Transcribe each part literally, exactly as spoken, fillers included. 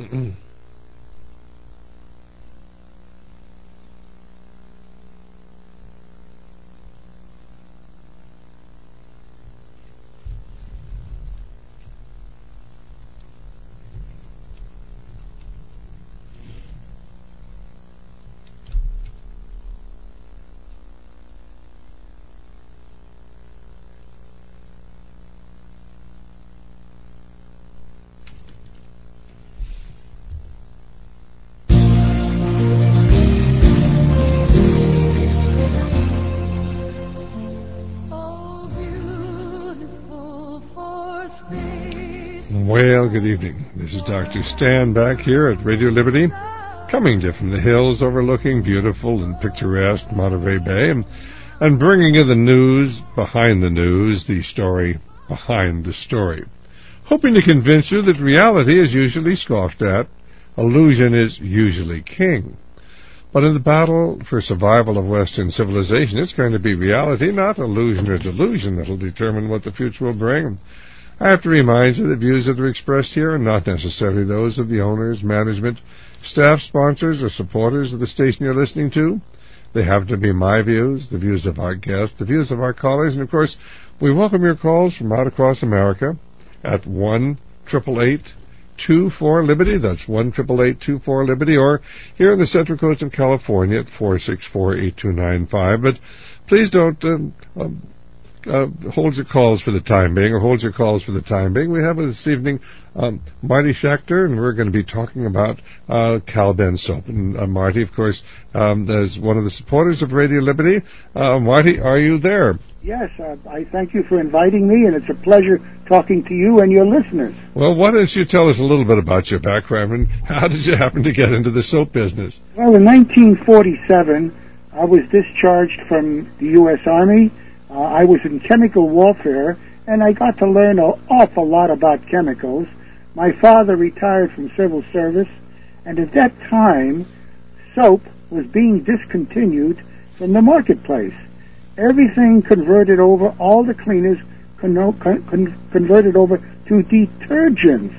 Well, good evening. This is Doctor Stan back here at Radio Liberty, coming to you from the hills overlooking beautiful and picturesque Monterey Bay, and, and bringing you the news behind the news, the story behind the story. Hoping to convince you that reality is usually scoffed at, illusion is usually king. But in the battle for survival of Western civilization, it's going to be reality, not illusion or delusion, that will determine what the future will bring. I have to remind you that views that are expressed here are not necessarily those of the owners, management, staff, sponsors, or supporters of the station you're listening to. They have to be my views, the views of our guests, the views of our callers, and of course, we welcome your calls from out across America at one eight eight eight, two four, Liberty. That's one eight eight eight, two four, Liberty, or here on the Central Coast of California at four six four, eight two nine five. But please don't um, um, Uh, hold your calls for the time being, or hold your calls for the time being. We have this evening um, Marty Schechter, and we're going to be talking about uh, Cal-Ben soap. And uh, Marty, of course, um, is one of the supporters of Radio Liberty. Uh, Marty, are you there? Yes, uh, I thank you for inviting me, and it's a pleasure talking to you and your listeners. Well, why don't you tell us a little bit about your background, and how did you happen to get into the soap business? Well, in nineteen forty-seven, I was discharged from the U S Army. Uh, I was in chemical warfare, and I got to learn an awful lot about chemicals. My father retired from civil service, and at that time, soap was being discontinued from the marketplace. Everything converted over, all the cleaners con- con- converted over to detergents.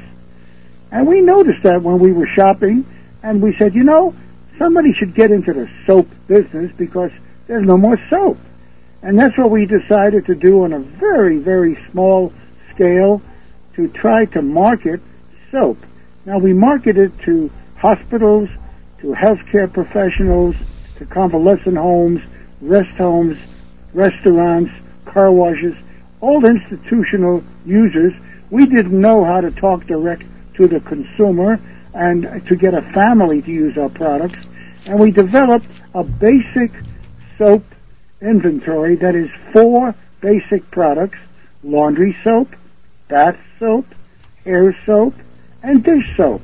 And we noticed that when we were shopping, and we said, you know, somebody should get into the soap business because there's no more soap. And that's what we decided to do on a very, very small scale, to try to market soap. Now, we marketed to hospitals, to healthcare professionals, to convalescent homes, rest homes, restaurants, car washes, all institutional users. We didn't know how to talk direct to the consumer and to get a family to use our products. And we developed a basic soap inventory that is four basic products: laundry soap, bath soap, hair soap, and dish soap.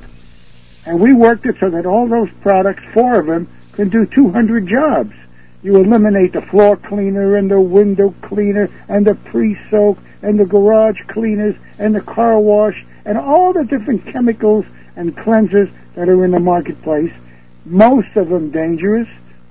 And we worked it so that all those products, four of them, can do two hundred jobs. You eliminate the floor cleaner and the window cleaner and the pre-soak and the garage cleaners and the car wash and all the different chemicals and cleansers that are in the marketplace. Most of them dangerous,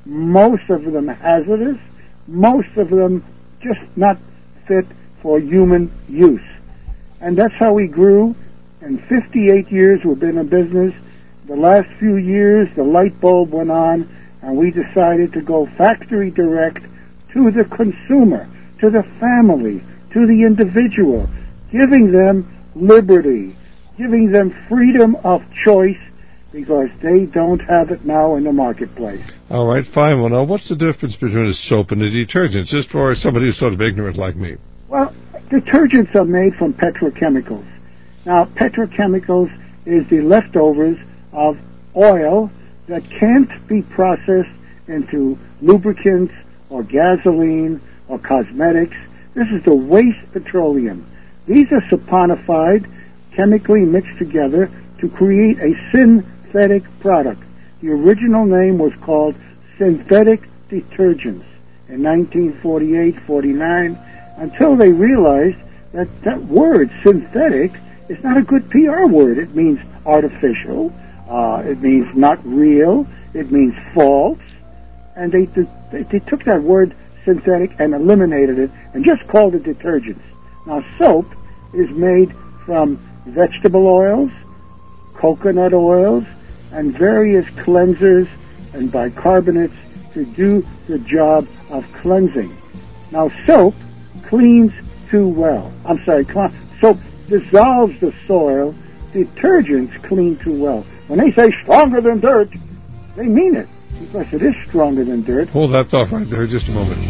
most of them hazardous, most of them just not fit for human use. And that's how we grew. In fifty-eight years we've been in business. The last few years the light bulb went on, and we decided to go factory direct to the consumer, to the family, to the individual, giving them liberty, giving them freedom of choice, because they don't have it now in the marketplace. All right, fine. Well, now, what's the difference between a soap and a detergent, just for somebody who's sort of ignorant like me? Well, detergents are made from petrochemicals. Now, petrochemicals is the leftovers of oil that can't be processed into lubricants or gasoline or cosmetics. This is the waste petroleum. These are saponified, chemically mixed together to create a synthetic product. The original name was called synthetic detergents in nineteen forty-eight forty-nine, until they realized that that word, synthetic, is not a good P R word. It means artificial, uh, it means not real, it means false, and they, they, they took that word synthetic and eliminated it and just called it detergents. Now, soap is made from vegetable oils, coconut oils, and various cleansers and bicarbonates to do the job of cleansing. Now, soap cleans too well. I'm sorry, cl- soap dissolves the soil. Detergents clean too well. When they say stronger than dirt, they mean it, because it is stronger than dirt. Hold that thought right there just a moment.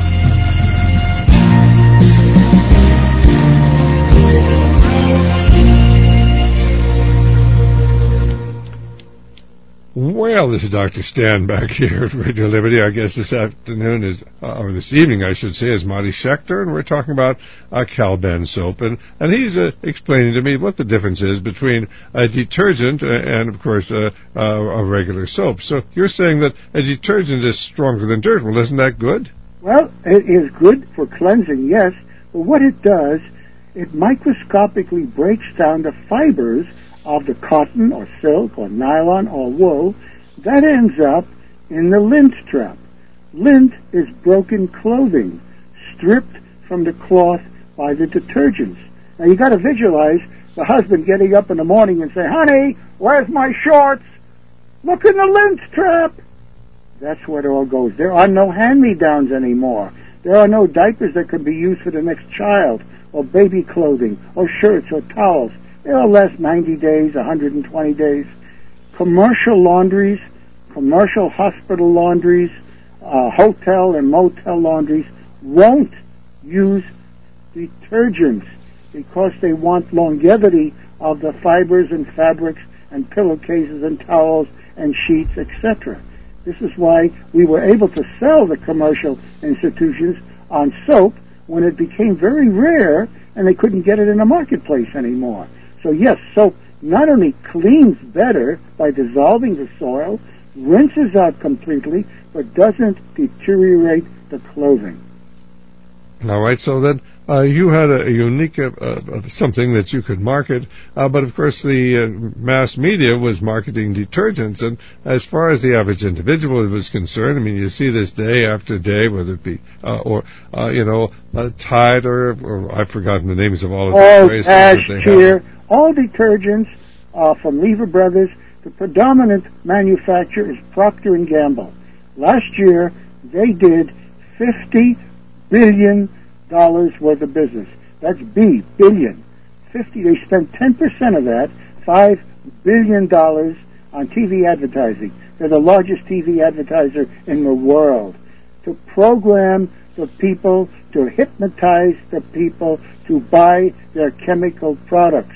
Well, this is Doctor Stan back here at Radio Liberty. I guess this afternoon is, uh, or this evening, I should say, is Marty Schechter, and we're talking about uh, Cal-Ben soap, and and he's uh, explaining to me what the difference is between a detergent and, of course, uh, uh, a regular soap. So you're saying that a detergent is stronger than dirt. Well, isn't that good? Well, it is good for cleansing, yes, but what it does, it microscopically breaks down the fibers of the cotton or silk or nylon or wool that ends up in the lint trap. Lint is broken clothing, stripped from the cloth by the detergents. Now you got to visualize the husband getting up in the morning and say, "Honey, where's my shorts? Look in the lint trap." That's where it all goes. There are no hand-me-downs anymore. There are no diapers that could be used for the next child, or baby clothing, or shirts, or towels. They'll last ninety days, one hundred twenty days. Commercial laundries, commercial hospital laundries, uh, hotel and motel laundries won't use detergents because they want longevity of the fibers and fabrics and pillowcases and towels and sheets, et cetera. This is why we were able to sell the commercial institutions on soap when it became very rare and they couldn't get it in the marketplace anymore. So yes, soap not only cleans better by dissolving the soil, rinses out completely, but doesn't deteriorate the clothing. All right, so then uh, you had a, a unique uh, uh, something that you could market, uh, but of course the uh, mass media was marketing detergents, and as far as the average individual was concerned, I mean, you see this day after day, whether it be, uh, or, uh, you know, uh, Tide or, or I've forgotten the names of all of the various things that they have. All detergents uh, from Lever Brothers. The predominant manufacturer is Procter and Gamble. Last year, they did fifty billion dollars worth of business. That's B, billion. fifty, they spent ten percent of that, five billion dollars on T V advertising. They're the largest T V advertiser in the world. To program the people, to hypnotize the people to buy their chemical products.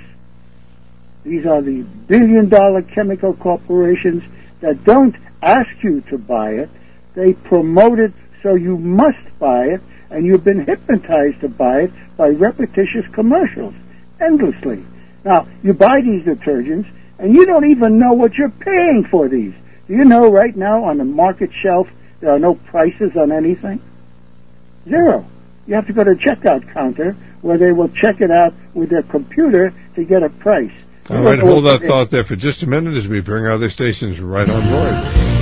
These are the billion-dollar chemical corporations that don't ask you to buy it. They promote it so you must buy it, and you've been hypnotized to buy it by repetitious commercials, endlessly. Now, you buy these detergents, and you don't even know what you're paying for these. Do you know right now on the market shelf there are no prices on anything? Zero. You have to go to the checkout counter where they will check it out with their computer to get a price. All right, hold that thought there for just a minute as we bring our other stations right on board.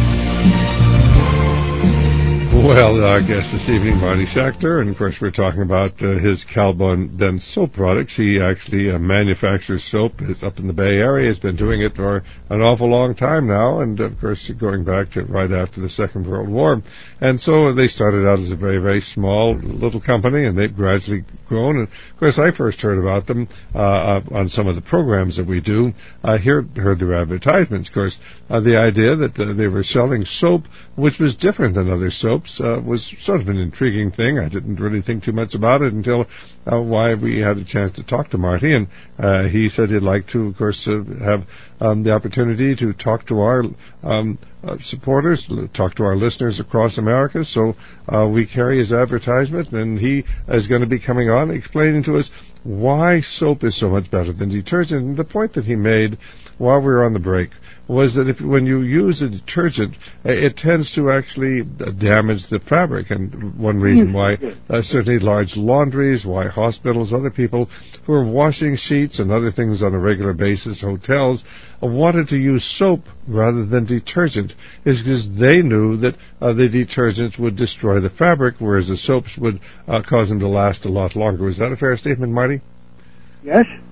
Well, our guest this evening, Marty Schechter, and of course we're talking about uh, his Cal-Ben soap products. He actually uh, manufactures soap. He's up in the Bay Area. He's been doing it for an awful long time now, and of course going back to right after the Second World War. And so they started out as a very, very small little company, and they've gradually grown. And of course I first heard about them uh, on some of the programs that we do. I heard, heard their advertisements. Of course, uh, the idea that uh, they were selling soap which was different than other soaps Uh, was sort of an intriguing thing. I didn't really think too much about it until uh, why we had a chance to talk to Marty, and uh, he said he'd like to, of course, uh, have um, the opportunity to talk to our um, uh, supporters, talk to our listeners across America. So uh, we carry his advertisement, and he is going to be coming on explaining to us why soap is so much better than detergent. And the point that he made while we were on the break was that if when you use a detergent, it tends to actually damage the fabric. And one reason why uh, certainly large laundries, why hospitals, other people who are washing sheets and other things on a regular basis, hotels, uh, wanted to use soap rather than detergent is because they knew that uh, the detergents would destroy the fabric, whereas the soaps would uh, cause them to last a lot longer. Was that a fair statement, Marty? Yes.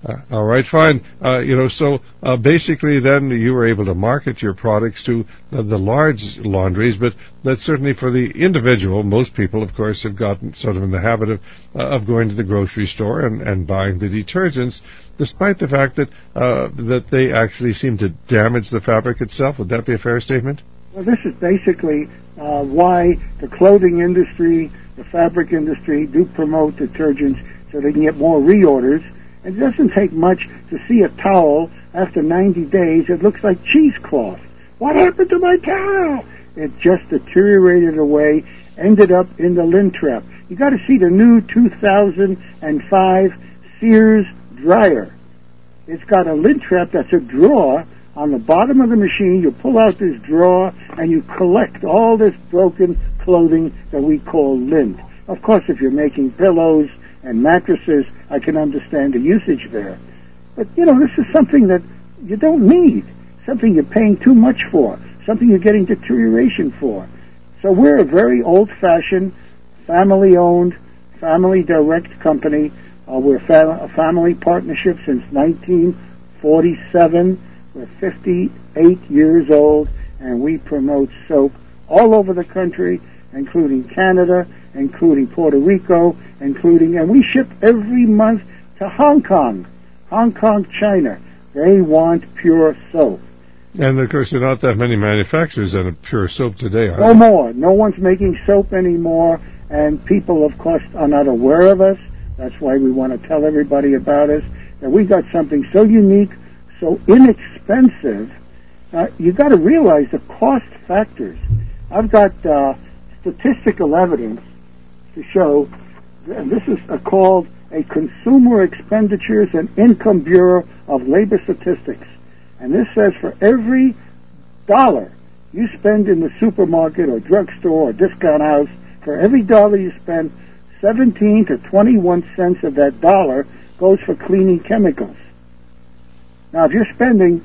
Uh, all right, fine. Uh, you know, so uh, basically then you were able to market your products to the, the large laundries, but that's certainly for the individual. Most people, of course, have gotten sort of in the habit of uh, of going to the grocery store and, and buying the detergents, despite the fact that uh, that they actually seem to damage the fabric itself. Would that be a fair statement? Well, this is basically uh, why the clothing industry, the fabric industry do promote detergents so they can get more reorders. It doesn't take much to see a towel after ninety days. It looks like cheesecloth. What happened to my towel? It just deteriorated away, ended up in the lint trap. You got to see the new two thousand five Sears dryer. It's got a lint trap that's a drawer on the bottom of the machine. You pull out this drawer and you collect all this broken clothing that we call lint. Of course, if you're making pillows and mattresses, I can understand the usage there. But, you know, this is something that you don't need, something you're paying too much for, something you're getting deterioration for. So we're a very old-fashioned, family-owned, family-direct company. Uh, we're fa- a family partnership since nineteen forty-seven. We're fifty-eight years old, and we promote soap all over the country, including Canada, including Puerto Rico, including, and we ship every month to Hong Kong, Hong Kong, China. They want pure soap. And, of course, there are not that many manufacturers of pure soap today, are there? No more. No one's making soap anymore, and people, of course, are not aware of us. That's why we want to tell everybody about us, that we got something so unique, so inexpensive. Uh, you got to realize the cost factors. I've got uh, statistical evidence to show, and this is a, called a Consumer Expenditures and Income Bureau of Labor Statistics. And this says for every dollar you spend in the supermarket or drugstore or discount house, for every dollar you spend, seventeen to twenty-one cents of that dollar goes for cleaning chemicals. Now, if you're spending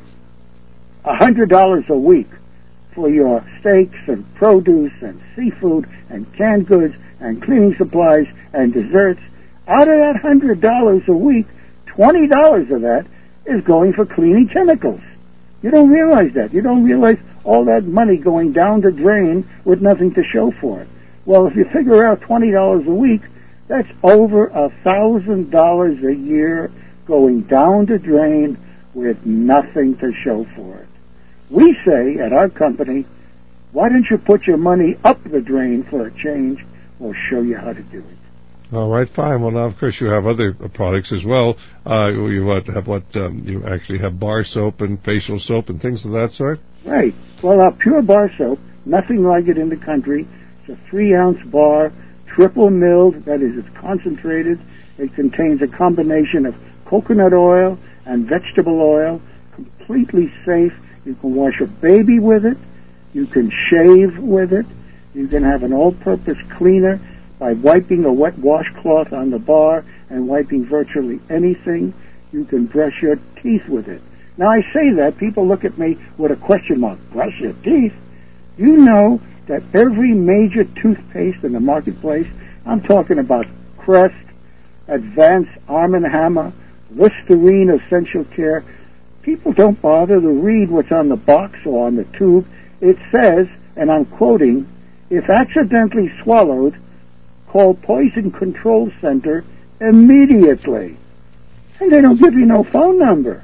one hundred dollars a week for your steaks and produce and seafood and canned goods and cleaning supplies and desserts, out of that one hundred dollars a week, twenty dollars of that is going for cleaning chemicals. You don't realize that. You don't realize all that money going down the drain with nothing to show for it. Well, if you figure out twenty dollars a week, that's over one thousand dollars a year going down the drain with nothing to show for it. We say at our company, why don't you put your money up the drain for a change? We'll show you how to do it. All right, fine. Well, now, of course, you have other products as well. Uh, you what, have what, um, you actually have bar soap and facial soap and things of that sort? Right. Well, our pure bar soap, nothing like it in the country. It's a three-ounce bar, triple milled, that is, it's concentrated. It contains a combination of coconut oil and vegetable oil, completely safe. You can wash a baby with it. You can shave with it. You can have an all-purpose cleaner by wiping a wet washcloth on the bar and wiping virtually anything. You can brush your teeth with it. Now, I say that, people look at me with a question mark. Brush your teeth? You know that every major toothpaste in the marketplace, I'm talking about Crest, Advanced Arm and Hammer, Listerine Essential Care, people don't bother to read what's on the box or on the tube. It says, and I'm quoting, if accidentally swallowed, call Poison Control Center immediately. And they don't give you no phone number.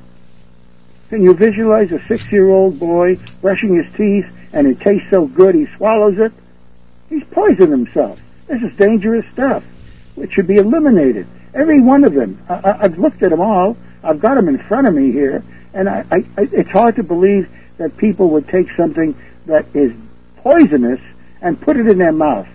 Can you visualize a six-year-old boy brushing his teeth and it tastes so good he swallows it? He's poisoned himself. This is dangerous stuff. It should be eliminated. Every one of them. I, I, I've looked at them all. I've got them in front of me here. And I, I, it's hard to believe that people would take something that is poisonous and put it in their mouth.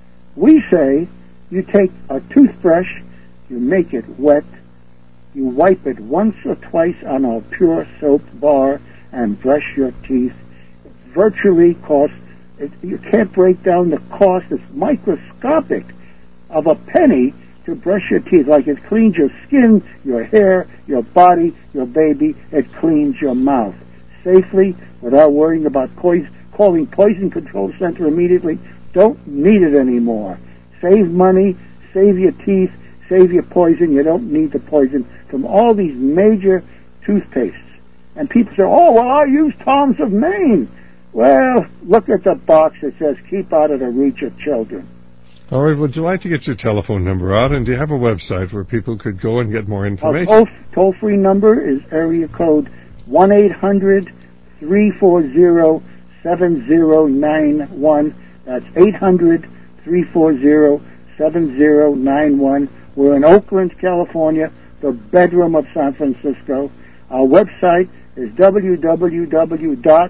We say you take a toothbrush, you make it wet, you wipe it once or twice on a pure soap bar and brush your teeth. It virtually costs, it, you can't break down the cost, it's microscopic, of a penny to brush your teeth. Like it cleans your skin, your hair, your body, your baby. It cleans your mouth safely without worrying about poison, calling Poison Control Center immediately. Don't need it anymore. Save money, save your teeth, save you poison. You don't need the poison from all these major toothpastes. And people say, oh, well, I use Tom's of Maine. Well, look at the box that says, keep out of the reach of children. All right, would you like to get your telephone number out, and do you have a website where people could go and get more information? Our toll, toll-free number is area code one eight hundred three four zero seven zero nine one. That's eight hundred three four zero seven zero nine one. We're in Oakland, California, the bedroom of San Francisco. Our website is w w w dot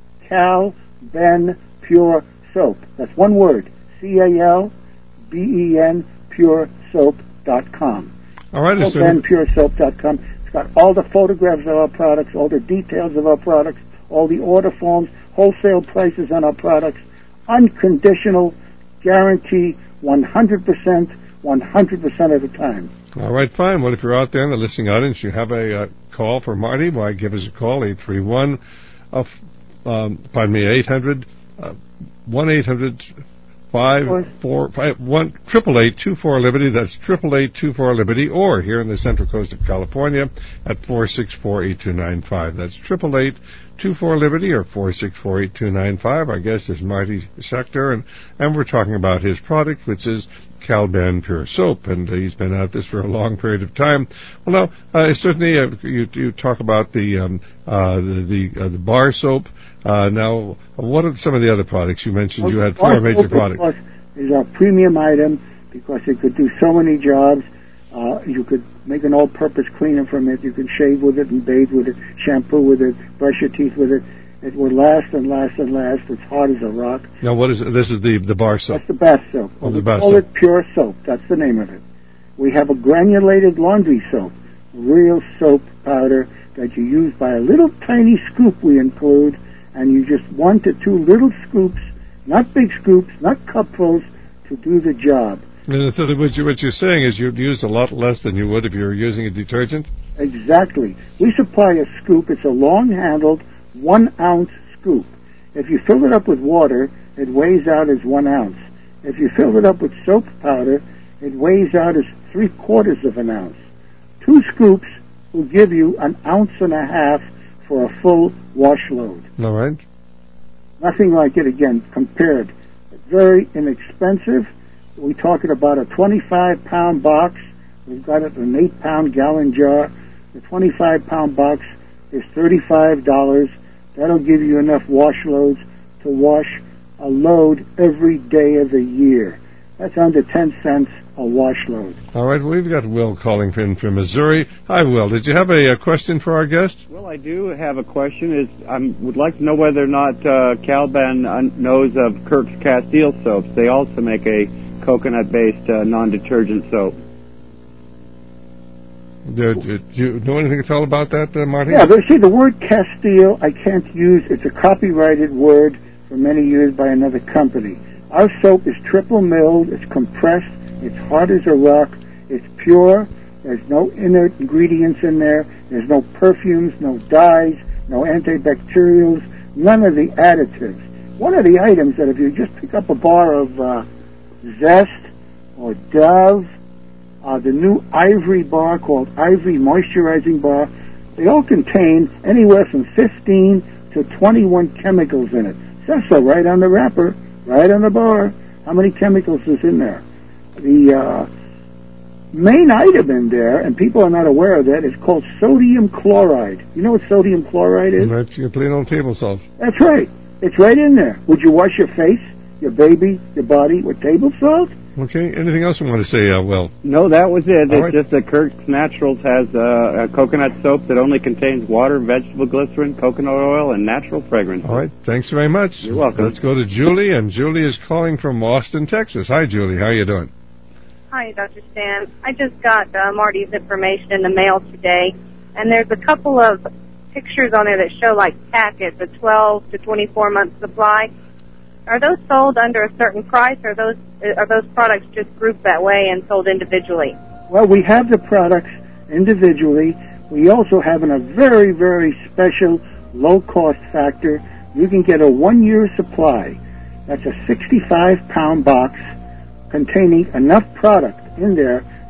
cal ben pure soap. That's one word, C A L B E N pure soap dot com. All right, cal ben pure soap dot com. It's got all the photographs of our products, all the details of our products, all the order forms, wholesale prices on our products, unconditional guarantee, one hundred percent, one hundred percent of the time. All right, fine. Well, if you're out there in the listening audience, you have a uh, call for Marty, why, give us a call, eight three one, uh, um, pardon me, eight hundred, uh, one eight hundred five four five one triple eight two four Liberty. That's triple eight two four Liberty, or here in the Central Coast of California at four six four eight two nine five. That's triple eight two four Liberty or four six four eight two nine five. Our guest is Marty Sector, and and we're talking about his product, which is Cal-Ben Pure Soap, and uh, he's been at this for a long period of time. Well, now uh, certainly uh, you you talk about the um, uh, the the, uh, the bar soap. Uh, now, what are some of the other products you mentioned? You had four major products. Is our premium item because it could do so many jobs. Uh, you could make an all-purpose cleaner from it. You can shave with it and bathe with it, shampoo with it, brush your teeth with it. It will last and last and last. It's hard as a rock. Now, what is it? This is the the bar soap. That's the bath soap. Oh, the we bath call soap. it Pure Soap. That's the name of it. We have a granulated laundry soap, real soap powder that you use by a little tiny scoop we include, and you just one to two little scoops, not big scoops, not cupfuls, to do the job. And so what, you, what you're saying is you'd use a lot less than you would if you were using a detergent? Exactly. We supply a scoop. It's a long-handled, one-ounce scoop. If you fill it up with water, it weighs out as one ounce. If you fill it up with soap powder, it weighs out as three-quarters of an ounce. Two scoops will give you an ounce and a half for a full wash load. All right. Nothing like it, again, compared. Very inexpensive. We're talking about a twenty-five pound box. We've got it in an eight pound gallon jar. The twenty-five pound box is thirty-five dollars. That'll give you enough wash loads to wash a load every day of the year. That's under ten cents a wash load. All right, we've got Will calling in from Missouri. Hi, Will. Did you have a, a question for our guest? Well, I do have a question. Is I would like to know whether or not uh, Cal-Ben uh, knows of Kirk's Castile soaps. They also make a coconut-based uh, non-detergent soap. Do, do you know anything at all about that, uh, Marty? Yeah, but see, the word Castile I can't use. It's a copyrighted word for many years by another company. Our soap is triple milled, it's compressed, it's hard as a rock, it's pure, there's no inert ingredients in there, there's no perfumes, no dyes, no antibacterials, none of the additives. One of the items that if you just pick up a bar of uh, Zest or Dove, uh, the new Ivory bar called Ivory Moisturizing Bar, they all contain anywhere from fifteen to twenty-one chemicals in it. Says so right on the wrapper, right on the bar. How many chemicals is in there? The uh, main item in there, and people are not aware of that, is called sodium chloride. You know what sodium chloride is? That's your plain old table salt. That's right. It's right in there. Would you wash your face, your baby, your body with table salt? Okay. Anything else you want to say, uh, Will? No, that was it. All It's right. just that Kirk's Naturals has uh, a coconut soap that only contains water, vegetable glycerin, coconut oil, and natural fragrance. All right. Thanks very much. You're welcome. Let's go to Julie, and Julie is calling from Austin, Texas. Hi, Julie. How are you doing? Hi, Doctor Stan. I just got uh, Marty's information in the mail today, and there's a couple of pictures on there that show like packets, a twelve to twenty-four month supply. Are those sold under a certain price, or are those are those products just grouped that way and sold individually? Well, we have the products individually. We also have in a very, very special low-cost factor. You can get a one-year supply. That's a sixty-five pound box containing enough product in there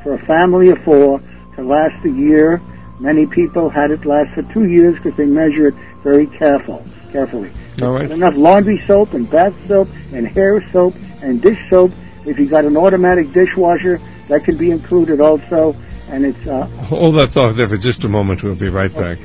for a family of four to last a year. Many people had it last for two years because they measure it very careful, carefully. All right. Enough laundry soap and bath soap and hair soap and dish soap. If you got an automatic dishwasher, that can be included also. And it's uh, hold that thought there for just a moment. We'll be right back.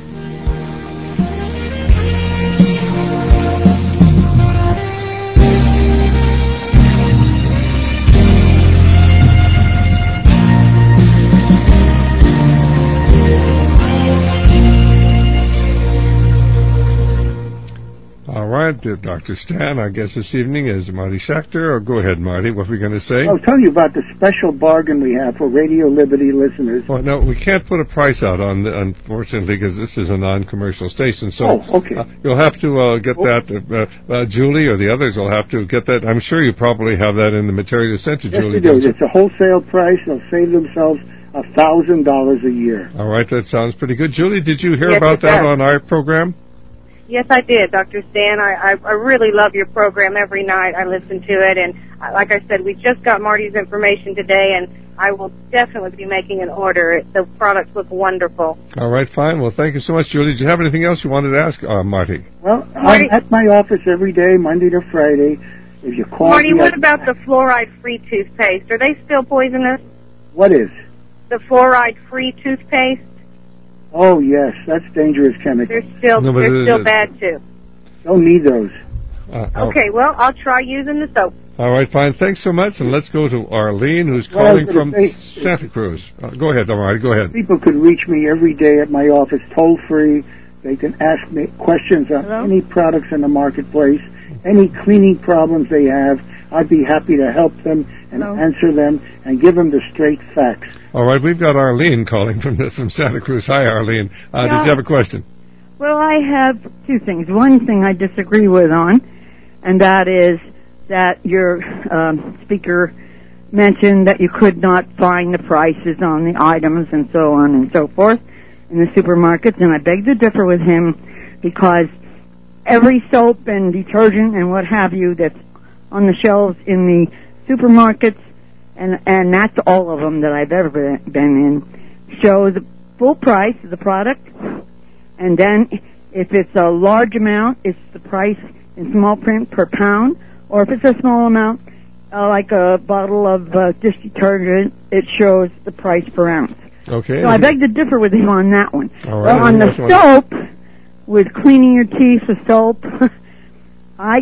All right, Doctor Stan, our guest this evening is Marty Schechter. Or go ahead, Marty. What were we going to say? I'll tell you about the special bargain we have for Radio Liberty listeners. Well, no, we can't put a price out on, the, unfortunately, because this is a non-commercial station. So oh, okay. uh, you'll have to uh, get oh. that. Uh, uh, Julie or the others will have to get that. I'm sure you probably have that in the material sent to yes, Julie. Yes, do. It's a wholesale price. They'll save themselves a thousand dollars a year. All right, that sounds pretty good. Julie, did you hear yes, about that does. on our program? Yes, I did, Doctor Stan. I, I, I really love your program every night. I listen to it, and uh, like I said, we just got Marty's information today, and I will definitely be making an order. It, the products look wonderful. All right, fine. Well, thank you so much, Julie. Did you have anything else you wanted to ask, uh, Marty? Well, Marty, I'm at my office every day, Monday to Friday. If you call Marty, me, what I, about the fluoride-free toothpaste? Are they still poisonous? What is? The fluoride-free toothpaste? Oh, yes, that's dangerous chemical. They're still, no, they're it, still it, bad, too. Don't need those. Uh, okay, well, I'll try using the soap. All right, fine. Thanks so much, and let's go to Arlene, who's calling from say, Santa Cruz. Uh, go ahead, Marty. Go ahead. People could reach me every day at my office, toll-free. They can ask me questions on Hello? any products in the marketplace, any cleaning problems they have. I'd be happy to help them and Hello? answer them and give them the straight facts. All right, we've got Arlene calling from from Santa Cruz. Hi, Arlene. Uh, yeah. Did you have a question? Well, I have two things. One thing I disagree with on, and that is that your um, speaker mentioned that you could not find the prices on the items and so on and so forth in the supermarkets, and I beg to differ with him because every soap and detergent and what have you that's on the shelves in the supermarkets, and and that's all of them that I've ever been in, show the full price of the product. And then, if it's a large amount, it's the price in small print per pound. Or if it's a small amount, uh, like a bottle of uh, dish detergent, it shows the price per ounce. Okay. So I beg to differ with him on that one. All right. Well, on the soap, with cleaning your teeth with soap, I,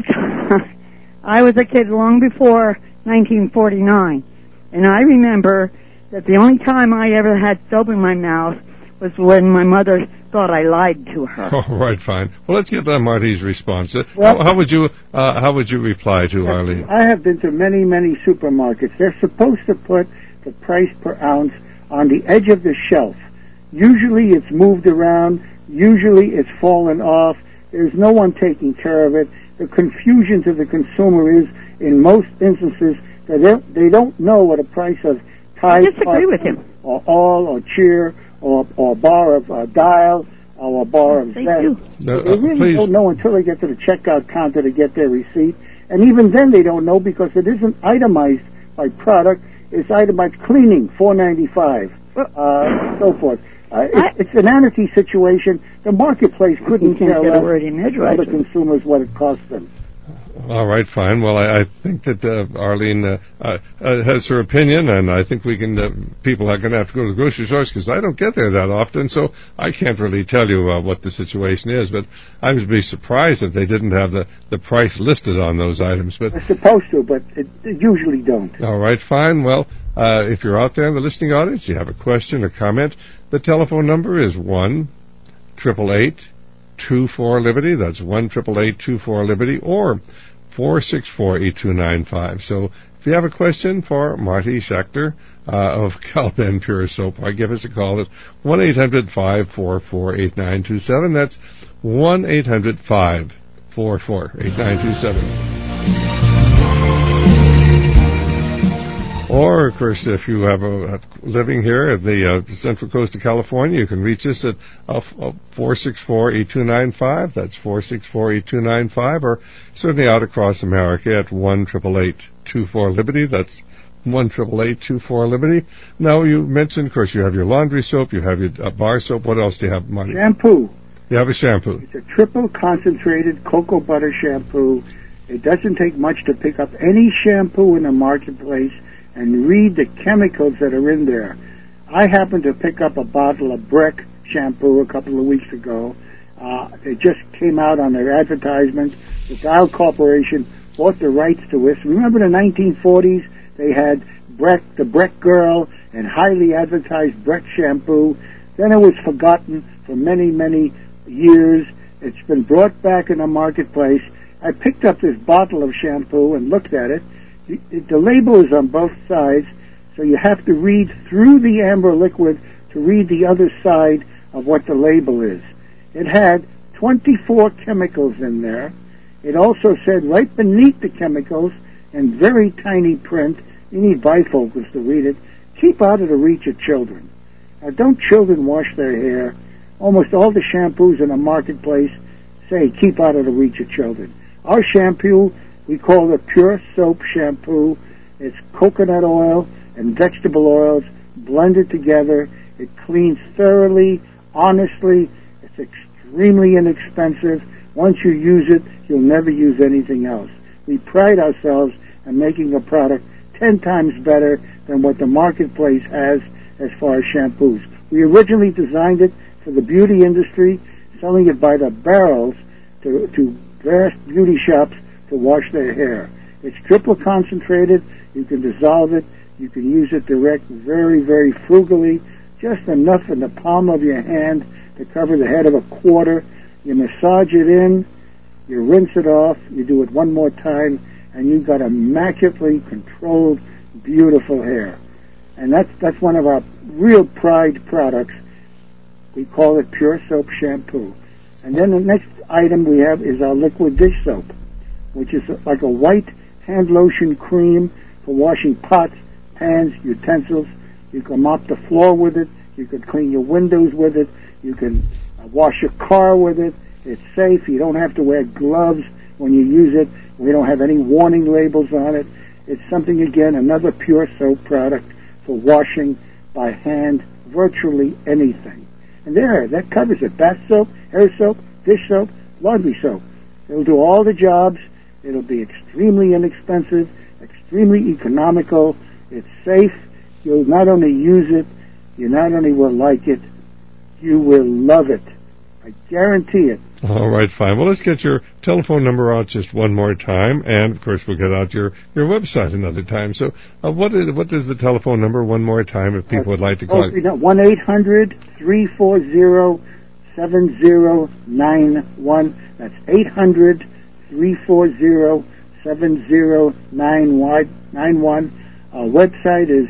I was a kid long before nineteen forty-nine. And I remember that the only time I ever had soap in my mouth was when my mother thought I lied to her. All right, fine. Well, let's get uh, Marty's response. Uh, Well, how, how would you uh, how would you reply to Arlene? I have been to many, many supermarkets. They're supposed to put the price per ounce on the edge of the shelf. Usually it's moved around. Usually it's fallen off. There's no one taking care of it. The confusion to the consumer is, in most instances, that they, they don't know what a price of Tide I disagree with him. or All or Cheer or, or a bar of uh, Dial or a bar of They Zest. do. No, They uh, really please. don't know until they get to the checkout counter to get their receipt. And even then they don't know because it isn't itemized by product. It's itemized cleaning, four ninety-five, uh, so forth. Uh, it's, it's an anarchy situation. The marketplace couldn't You can't tell get a us word in other edgewise. consumers what it cost them. All right, fine. Well, I, I think that uh, Arlene uh, uh, uh, has her opinion, and I think we can. Uh, people are going to have to go to the grocery stores because I don't get there that often, so I can't really tell you uh, what the situation is. But I would be surprised if they didn't have the, the price listed on those items. But They're supposed to, but it, they usually don't. all right, fine. Well, uh, if you're out there in the listening audience, you have a question or comment, the telephone number is one triple eight two four Liberty. That's one triple eight two four Liberty, or four six four eight two nine five. So if you have a question for Marty Schechter uh, of Cal-Ben Pure Soap, why give us a call at one eight hundred five four four eight nine two seven. That's one eight hundred five four four eight nine two seven. Or, of course, if you have a, a living here at the uh, Central Coast of California, you can reach us at uh, four six four eight two nine five. That's four six four eight two nine five. Or certainly out across America at one triple eight two four Liberty. That's one eight eight eight, two four, Liberty. Now, you mentioned, of course, you have your laundry soap, you have your uh, bar soap. What else do you have, Marty? Shampoo. You have a shampoo. It's a triple concentrated cocoa butter shampoo. It doesn't take much to pick up any shampoo in the marketplace and read the chemicals that are in there. I happened to pick up a bottle of Breck shampoo a couple of weeks ago. Uh, they just came out on their advertisement. The Dow Corporation bought the rights to this. Remember the nineteen forties? They had Breck, the Breck Girl, and highly advertised Breck shampoo. Then it was forgotten for many, many years. It's been brought back in the marketplace. I picked up this bottle of shampoo and looked at it. The, the label is on both sides, so you have to read through the amber liquid to read the other side of what the label is. It had twenty-four chemicals in there. It also said right beneath the chemicals, in very tiny print, you need bifocals to read it, keep out of the reach of children. Now, don't children wash their hair? Almost all the shampoos in the marketplace say keep out of the reach of children. Our shampoo, we call it Pure Soap Shampoo. It's coconut oil and vegetable oils blended together. It cleans thoroughly, honestly. It's extremely inexpensive. Once you use it, you'll never use anything else. We pride ourselves in making a product ten times better than what the marketplace has as far as shampoos. We originally designed it for the beauty industry, selling it by the barrels to, to vast beauty shops to wash their hair. It's triple concentrated. You can dissolve it. You can use it direct very, very frugally, just enough in the palm of your hand to cover the head of a quarter. You massage it in, you rinse it off, you do it one more time, and you've got immaculately controlled, beautiful hair. And that's that's one of our real pride products. We call it Pure Soap Shampoo. And then the next item we have is our liquid dish soap, which is like a white hand lotion cream for washing pots, pans, utensils. You can mop the floor with it. You can clean your windows with it. You can uh, wash your car with it. It's safe. You don't have to wear gloves when you use it. We don't have any warning labels on it. It's something, again, another pure soap product for washing by hand virtually anything. And there, that covers it. Bath soap, hair soap, dish soap, laundry soap. It'll do all the jobs. It'll be extremely inexpensive, extremely economical. It's safe. You'll not only use it, you not only will like it, you will love it. I guarantee it. All right, fine. Well, let's get your telephone number out just one more time, and, of course, we'll get out your, your website another time. So uh, what is what is the telephone number one more time if people uh, would like to call? Oh, one eight hundred, three four zero, seven zero nine one. That's eight hundred, three four zero, seven zero nine one. Our website is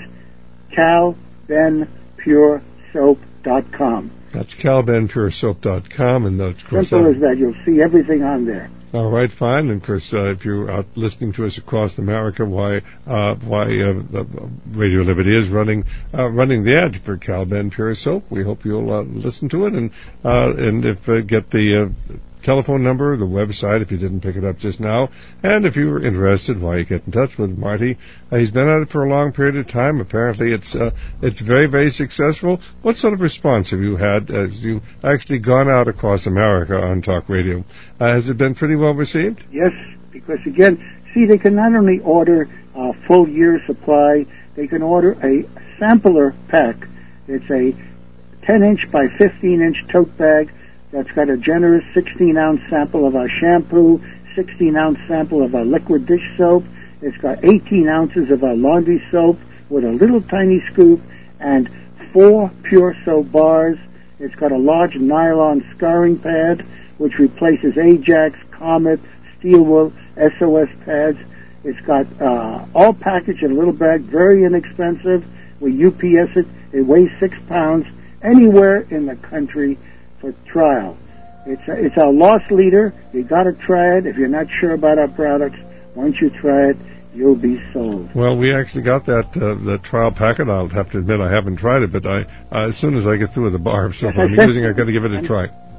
cal ben pure soap dot com. That's cal ben pure soap dot com, and of course, simple as that. You'll see everything on there. All right, fine. And of course, uh, if you're out listening to us across America, why uh, why uh, Radio Liberty is running uh, running the ad for Cal Ben Pure Soap. We hope you'll uh, listen to it, and uh, and if uh, get the uh, telephone number, the website, if you didn't pick it up just now. And if you were interested, why you get in touch with Marty. Uh, he's been at it for a long period of time. Apparently, it's uh, it's very, very successful. What sort of response have you had as you've actually gone out across America on talk radio? Uh, has it been pretty well received? Yes, because, again, see, they can not only order a full year supply, they can order a sampler pack. It's a ten-inch by fifteen-inch tote bag that's got a generous sixteen-ounce sample of our shampoo, sixteen-ounce sample of our liquid dish soap. It's got eighteen ounces of our laundry soap with a little tiny scoop and four pure soap bars. It's got a large nylon scouring pad, which replaces Ajax, Comet, Steelwool, S O S pads. It's got uh, all packaged in a little bag, very inexpensive. We U P S it. It weighs six pounds anywhere in the country for trial. It's a, it's our loss leader. You got to try it. If you're not sure about our products, once you try it, you'll be sold. Well, we actually got that uh, the trial packet. I'll have to admit I haven't tried it, but I uh, as soon as I get through with the bar of soap I'm using, I've got to give it a try.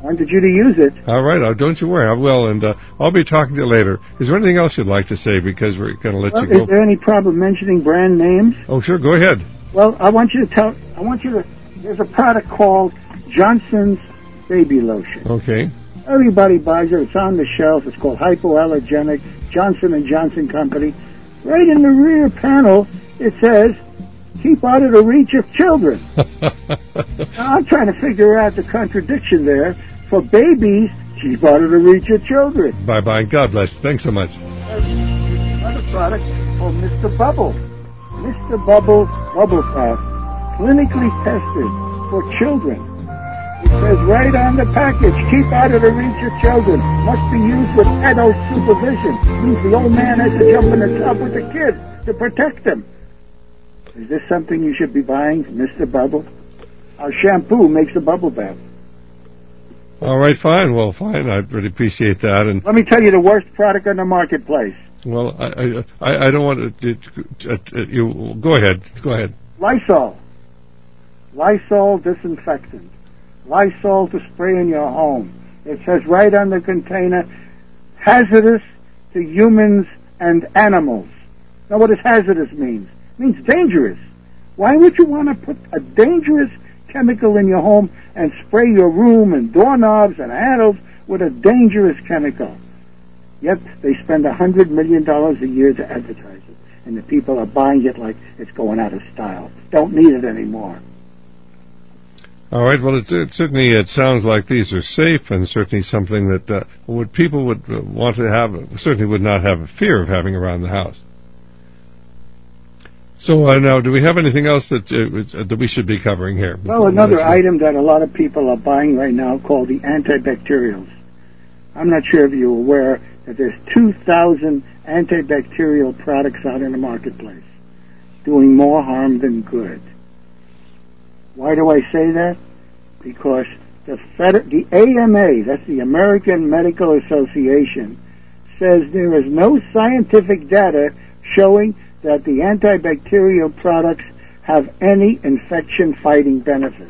wanted you to use it. All right, uh, don't you worry, I will, and uh, I'll be talking to you later. Is there anything else you'd like to say, because we're going to let well, you go? Is there any problem mentioning brand names? Oh, sure, go ahead. Well, I want you to tell, I want you to, there's a product called Johnson's Baby Lotion. Okay. Everybody buys it. It's on the shelf. It's called Hypoallergenic, Johnson and Johnson Company. Right in the rear panel, it says, keep out of the reach of children. Now, I'm trying to figure out the contradiction there. For babies, keep out of the reach of children. Bye-bye. God bless. Thanks so much. Another product called Mister Bubble. Mister Bubble Bubble Bath, clinically tested for children. It says right on the package, keep out of the reach of children. Must be used with adult supervision. Means the old man has to jump in the tub with the kids to protect them. Is this something you should be buying, Mister Bubble? Our shampoo makes a bubble bath. All right, fine. Well, fine. I really appreciate that. And let me tell you the worst product on the marketplace. Well, I I, I don't want to. Uh, uh, you go ahead. Go ahead. Lysol. Lysol disinfectant. Lysol to spray in your home. It says right on the container, hazardous to humans and animals. Now, what does hazardous mean? It means dangerous. Why would you want to put a dangerous chemical in your home and spray your room and doorknobs and handles with a dangerous chemical? Yet they spend a hundred million dollars a year to advertise it, and the people are buying it like it's going out of style. Don't need it anymore. All right. Well, it, it certainly it sounds like these are safe, and certainly something that uh, would people would uh, want to have. Certainly would not have a fear of having around the house. So uh, now, do we have anything else that uh, that we should be covering here? Well, another item that a lot of people are buying right now called the antibacterials. I'm not sure if you're aware that there's two thousand antibacterial products out in the marketplace doing more harm than good. Why do I say that? Because the, Fed- the A M A, that's the American Medical Association, says there is no scientific data showing that the antibacterial products have any infection-fighting benefits.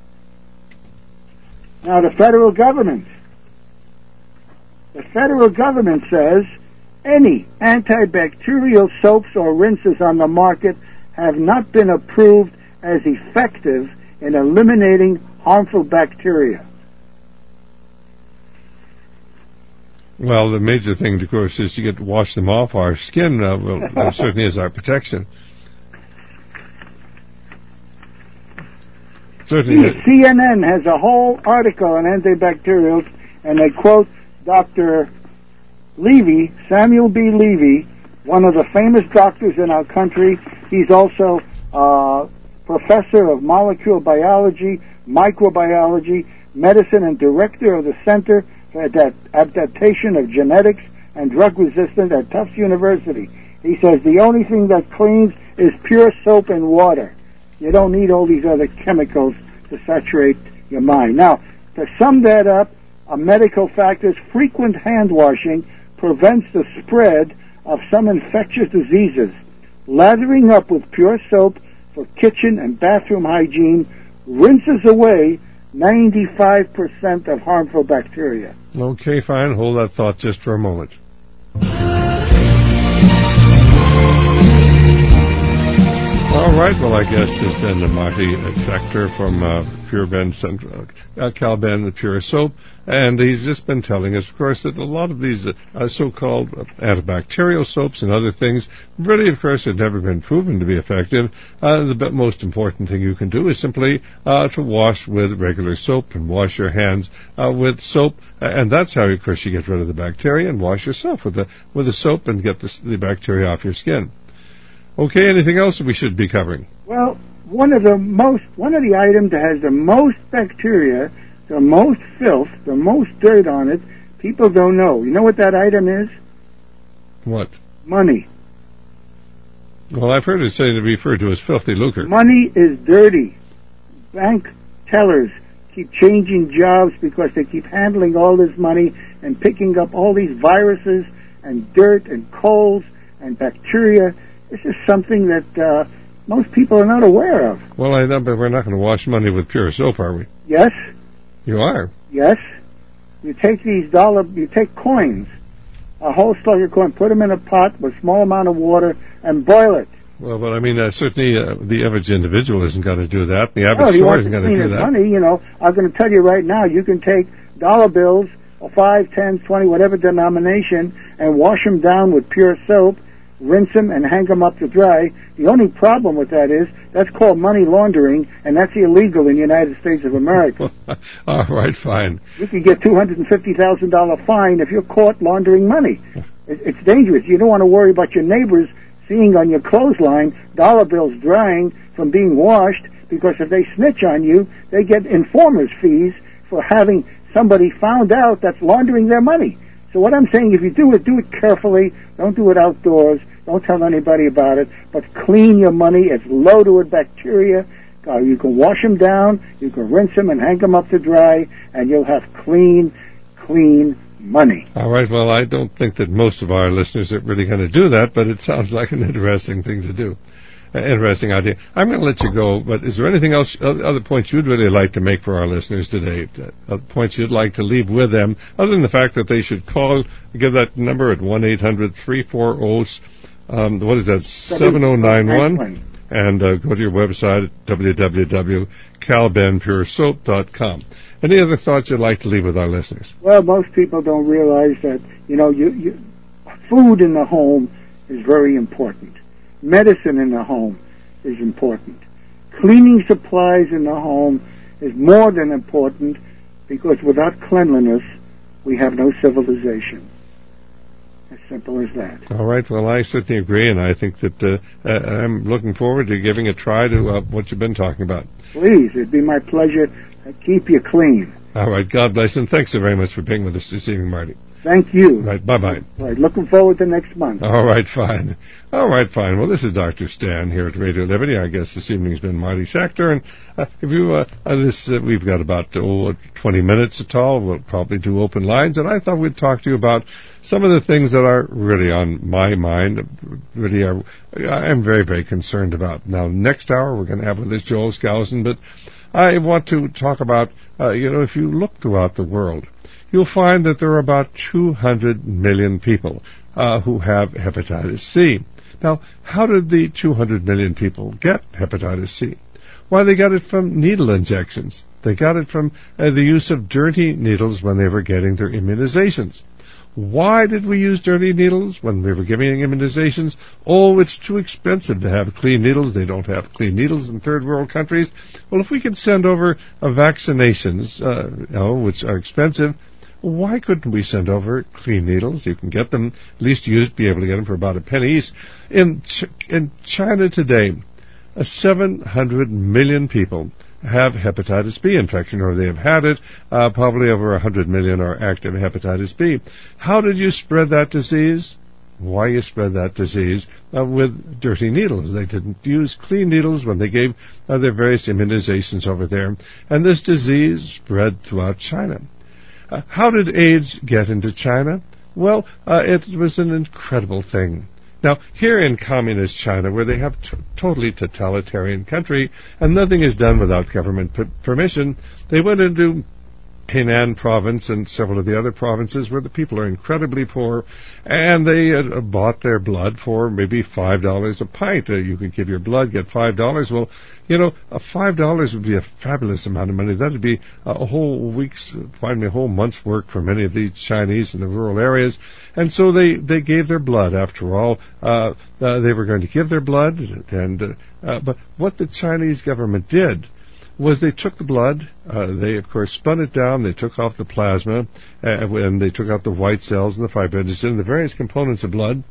Now, the federal government, the federal government says any antibacterial soaps or rinses on the market have not been approved as effective in eliminating harmful bacteria. Well, the major thing, of course, is to get to wash them off our skin. Uh, well, that certainly is our protection. Certainly. C N N has a whole article on antibacterials, and they quote Doctor Levy, Samuel B. Levy, one of the famous doctors in our country. He's also uh, professor of molecular biology, microbiology, medicine, and director of the Center for Adaptation of Genetics and Drug Resistance at Tufts University. He says the only thing that cleans is pure soap and water. You don't need all these other chemicals to saturate your mind. Now, to sum that up, a medical fact is frequent hand washing prevents the spread of some infectious diseases. Lathering up with pure soap for kitchen and bathroom hygiene rinses away ninety-five percent of harmful bacteria. Okay, fine. Hold that thought just for a moment. All right. Well, I guess it's then the Marty Schechter from uh, Pure Ben Central, uh, Cal-Ben, the Pure Soap, and he's just been telling us, of course, that a lot of these uh, so-called uh, antibacterial soaps and other things really, of course, have never been proven to be effective. Uh, the b- most important thing you can do is simply uh, to wash with regular soap and wash your hands uh, with soap, and that's how, of course, you get rid of the bacteria, and wash yourself with the with the soap and get the, the bacteria off your skin. Okay, anything else we should be covering? Well, one of the most, one of the items that has the most bacteria, the most filth, the most dirt on it, people don't know. You know what that item is? What? Money. Well, I've heard it say to be referred to as filthy lucre. Money is dirty. Bank tellers keep changing jobs because they keep handling all this money and picking up all these viruses and dirt and colds and bacteria. This is something that uh, most people are not aware of. Well, I know, but we're not going to wash money with pure soap, are we? Yes. You are? Yes. You take these dollar, you take coins, a whole slug of coin, put them in a pot with a small amount of water and boil it. Well, but I mean, uh, certainly uh, the average individual isn't going to do that. The average no, store isn't going to do his that. Money, you know, I'm going to tell you right now, you can take dollar bills, five, ten, twenty, whatever denomination, and wash them down with pure soap, rinse them, and hang them up to dry. The only problem with that is that's called money laundering, and that's illegal in the United States of America. All right, fine. You could get two hundred fifty thousand dollars fine if you're caught laundering money. It's dangerous. You don't want to worry about your neighbors seeing on your clothesline dollar bills drying from being washed, because if they snitch on you, they get informer's fees for having somebody found out that's laundering their money. So what I'm saying, if you do it, do it carefully. Don't do it outdoors. Don't tell anybody about it. But clean your money. It's loaded with bacteria. Uh, you can wash them down. You can rinse them and hang them up to dry, and you'll have clean, clean money. All right. Well, I don't think that most of our listeners are really going to do that, but it sounds like an interesting thing to do. Uh, interesting idea. I'm going to let you go, but is there anything else, other points you'd really like to make for our listeners today? Uh, other points you'd like to leave with them, other than the fact that they should call, give that number at one eight hundred three four zero, um, what is that, seven oh nine one, and uh, go to your website at w w w dot cal ben pure soap dot com. Any other thoughts you'd like to leave with our listeners? Well, most people don't realize that, you know, you, you, food in the home is very important. Medicine in the home is important. Cleaning supplies in the home is more than important, because without cleanliness, we have no civilization. As simple as that. All right. Well, I certainly agree, and I think that uh, uh, I'm looking forward to giving a try to uh, what you've been talking about. Please, it'd be my pleasure to keep you clean. All right. God bless you, and thanks so very much for being with us this evening, Marty. Thank you. Right. Bye-bye. Right. Looking forward to next month. All right. Fine. All right. Fine. Well, this is Doctor Stan here at Radio Liberty. Our guest this evening's been Marty Sachter, and uh, if you uh, uh, this uh, we've got about oh, twenty minutes at all. We'll probably do open lines, and I thought we'd talk to you about some of the things that are really on my mind. Really, are I'm very, very concerned about. Now, next hour we're going to have with us Joel Skousen, but I want to talk about uh, you know, if you look throughout the world, you'll find that there are about two hundred million people uh, who have hepatitis C. Now, how did the two hundred million people get hepatitis C? Why, they got it from needle injections. They got it from uh, the use of dirty needles when they were getting their immunizations. Why did we use dirty needles when we were giving immunizations? Oh, it's too expensive to have clean needles. They don't have clean needles in third world countries. Well, if we could send over uh, vaccinations, uh, you know, which are expensive, why couldn't we send over clean needles? You can get them, at least used, be able to get them for about a penny each. In, Ch- in China today, uh, seven hundred million people have hepatitis B infection, or they have had it. Uh, probably over one hundred million are active hepatitis B. How did you spread that disease? Why you spread that disease? Uh, with dirty needles. They didn't use clean needles when they gave uh, their various immunizations over there. And this disease spread throughout China. Uh, how did AIDS get into China? Well, uh, it was an incredible thing. Now, here in communist China, where they have a t- totally totalitarian country, and nothing is done without government p- permission, they went into Henan province and several of the other provinces where the people are incredibly poor, and they uh, bought their blood for maybe five dollars a pint. Uh, you could give your blood, get five dollars. Well, you know, uh, five dollars would be a fabulous amount of money. That would be uh, a whole week's, pardon me, a whole month's work for many of these Chinese in the rural areas. And so they, they gave their blood. After all, uh, uh, they were going to give their blood, and uh, uh, but what the Chinese government did was they took the blood, uh, they, of course, spun it down, they took off the plasma, uh, and they took out the white cells and the fibrinogen and the various components of blood,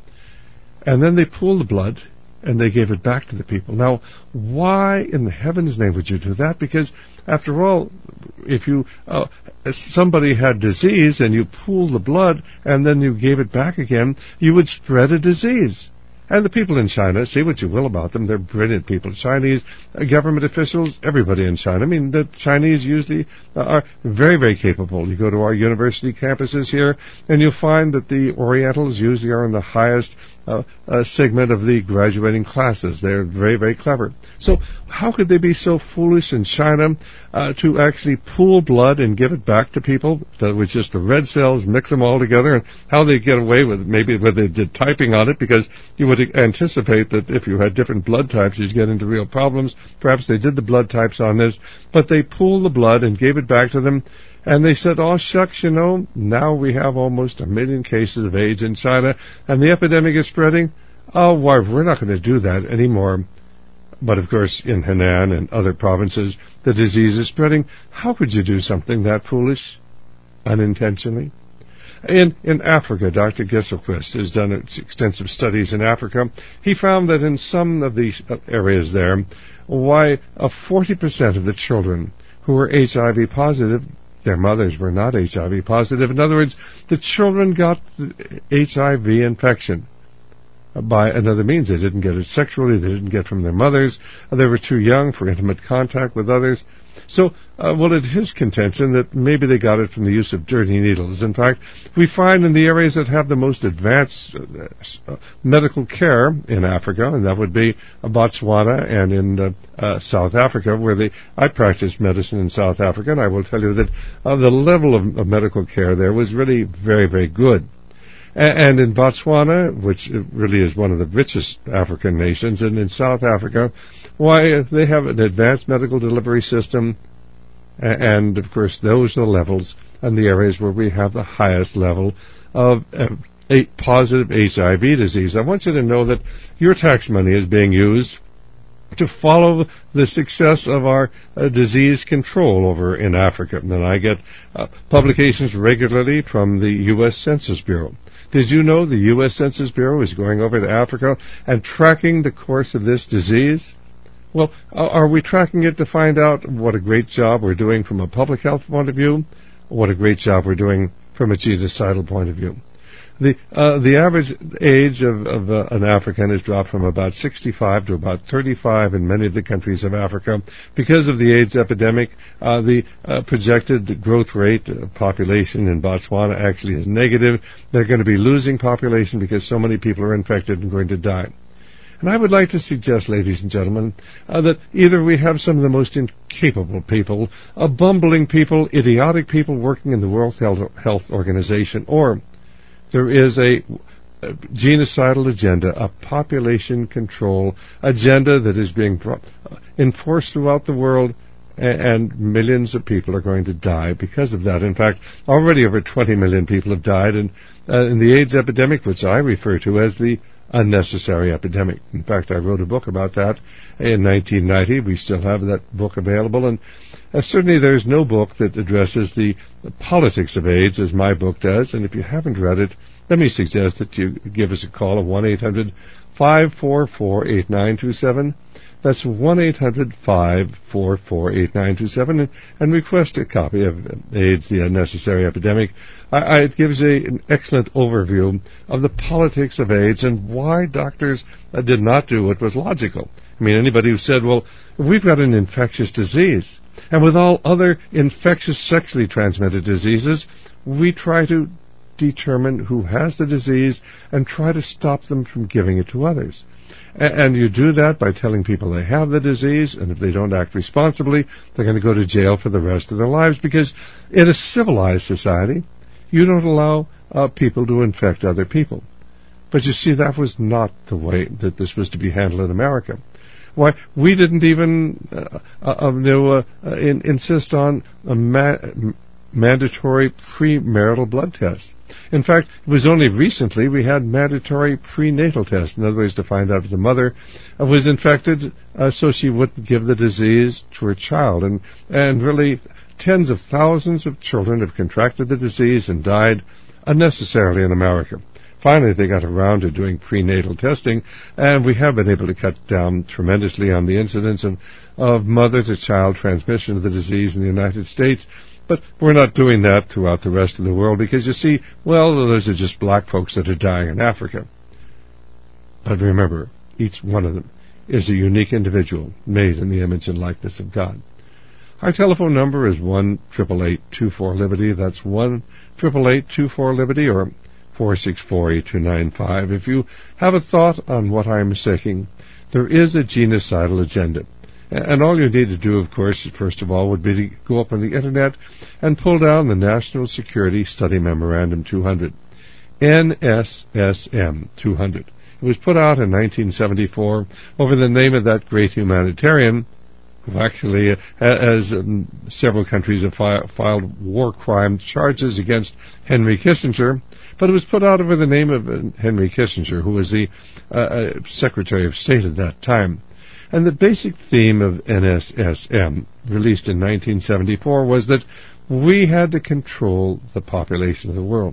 and then they pooled the blood, and they gave it back to the people. Now, why in the heaven's name would you do that? Because, after all, if you uh, if somebody had disease and you pooled the blood and then you gave it back again, you would spread a disease. And the people in China, say what you will about them, they're brilliant people. Chinese uh, government officials, everybody in China. I mean, the Chinese usually uh, are very, very capable. You go to our university campuses here, and you'll find that the Orientals usually are in the highest uh, uh, segment of the graduating classes. They're very, very clever. So how could they be so foolish in China uh, to actually pool blood and give it back to people that was just the red cells, mix them all together, and how they get away with it? Maybe where they did typing on it, because you would anticipate that if you had different blood types, you'd get into real problems. Perhaps they did the blood types on this, but they pooled the blood and gave it back to them. And they said, oh, shucks, you know, now we have almost a million cases of AIDS in China, and the epidemic is spreading. Oh, why, we're not going to do that anymore. But, of course, in Henan and other provinces, the disease is spreading. How could you do something that foolish unintentionally? In, in Africa, Doctor Gesselquist has done extensive studies in Africa. He found that in some of the areas there, why, uh, forty percent of the children who were H I V positive, their mothers were not H I V positive. In other words, the children got the H I V infection by another means. They didn't get it sexually. They didn't get it from their mothers. They were too young for intimate contact with others. So, uh, well, it is contention that maybe they got it from the use of dirty needles. In fact, we find in the areas that have the most advanced uh, uh, medical care in Africa, and that would be uh, Botswana and in uh, uh, South Africa, where they, I practiced medicine in South Africa, and I will tell you that uh, the level of, of medical care there was really very, very good. And in Botswana, which really is one of the richest African nations, and in South Africa, why, they have an advanced medical delivery system, and, of course, those are the levels and the areas where we have the highest level of uh, a positive H I V disease. I want you to know that your tax money is being used to follow the success of our uh, disease control over in Africa. And I get uh, publications regularly from the U S Census Bureau. Did you know the U S Census Bureau is going over to Africa and tracking the course of this disease? Well, are we tracking it to find out what a great job we're doing from a public health point of view? What a great job we're doing from a genocidal point of view? The uh, the average age of, of uh, an African has dropped from about sixty-five to about thirty-five in many of the countries of Africa. Because of the AIDS epidemic, uh, the uh, projected growth rate of population in Botswana actually is negative. They're going to be losing population because so many people are infected and going to die. And I would like to suggest, ladies and gentlemen, uh, that either we have some of the most incapable people, uh, bumbling people, idiotic people working in the World Health Organization, or there is a, a genocidal agenda, a population control agenda that is being brought, uh, enforced throughout the world, and, and millions of people are going to die because of that. In fact, already over twenty million people have died in, uh, in the AIDS epidemic, which I refer to as the unnecessary epidemic. In fact, I wrote a book about that in nineteen ninety. We still have that book available, and uh, certainly there's no book that addresses the, the politics of AIDS as my book does. And if you haven't read it, let me suggest that you give us a call at one eight hundred five four four eight nine two seven. That's one eight hundred five four four eight nine two seven, and, and request a copy of AIDS, the Unnecessary Epidemic. I, I, it gives a, an excellent overview of the politics of AIDS and why doctors uh, did not do what was logical. I mean, anybody who said, well, we've got an infectious disease, and with all other infectious sexually transmitted diseases, we try to determine who has the disease and try to stop them from giving it to others. And you do that by telling people they have the disease, and if they don't act responsibly, they're going to go to jail for the rest of their lives, because in a civilized society, you don't allow uh, people to infect other people. But you see, that was not the way that this was to be handled in America. Why, we didn't even uh, uh, uh, uh, in, insist on a ma- mandatory premarital blood test. In fact, it was only recently we had mandatory prenatal tests. In other words, to find out if the mother uh, was infected uh, so she wouldn't give the disease to her child. And, and really, tens of thousands of children have contracted the disease and died unnecessarily in America. Finally, they got around to doing prenatal testing, and we have been able to cut down tremendously on the incidence of, of mother-to-child transmission of the disease in the United States. But we're not doing that throughout the rest of the world because, you see, well, those are just black folks that are dying in Africa. But remember, each one of them is a unique individual made in the image and likeness of God. Our telephone number is one eight eight eight two four Liberty. That's one eight eight eight two four Liberty, or four six four, eight two nine five. If you have a thought on what I'm saying, there is a genocidal agenda. And all you need to do, of course, first of all, would be to go up on the Internet and pull down the National Security Study Memorandum two hundred, N S S M two hundred. It was put out in nineteen seventy-four over the name of that great humanitarian who actually, uh, as um, several countries have fi- filed war crime charges against Henry Kissinger, but it was put out over the name of uh, Henry Kissinger, who was the uh, uh, Secretary of State at that time. And the basic theme of N S S M, released in nineteen seventy-four, was that we had to control the population of the world.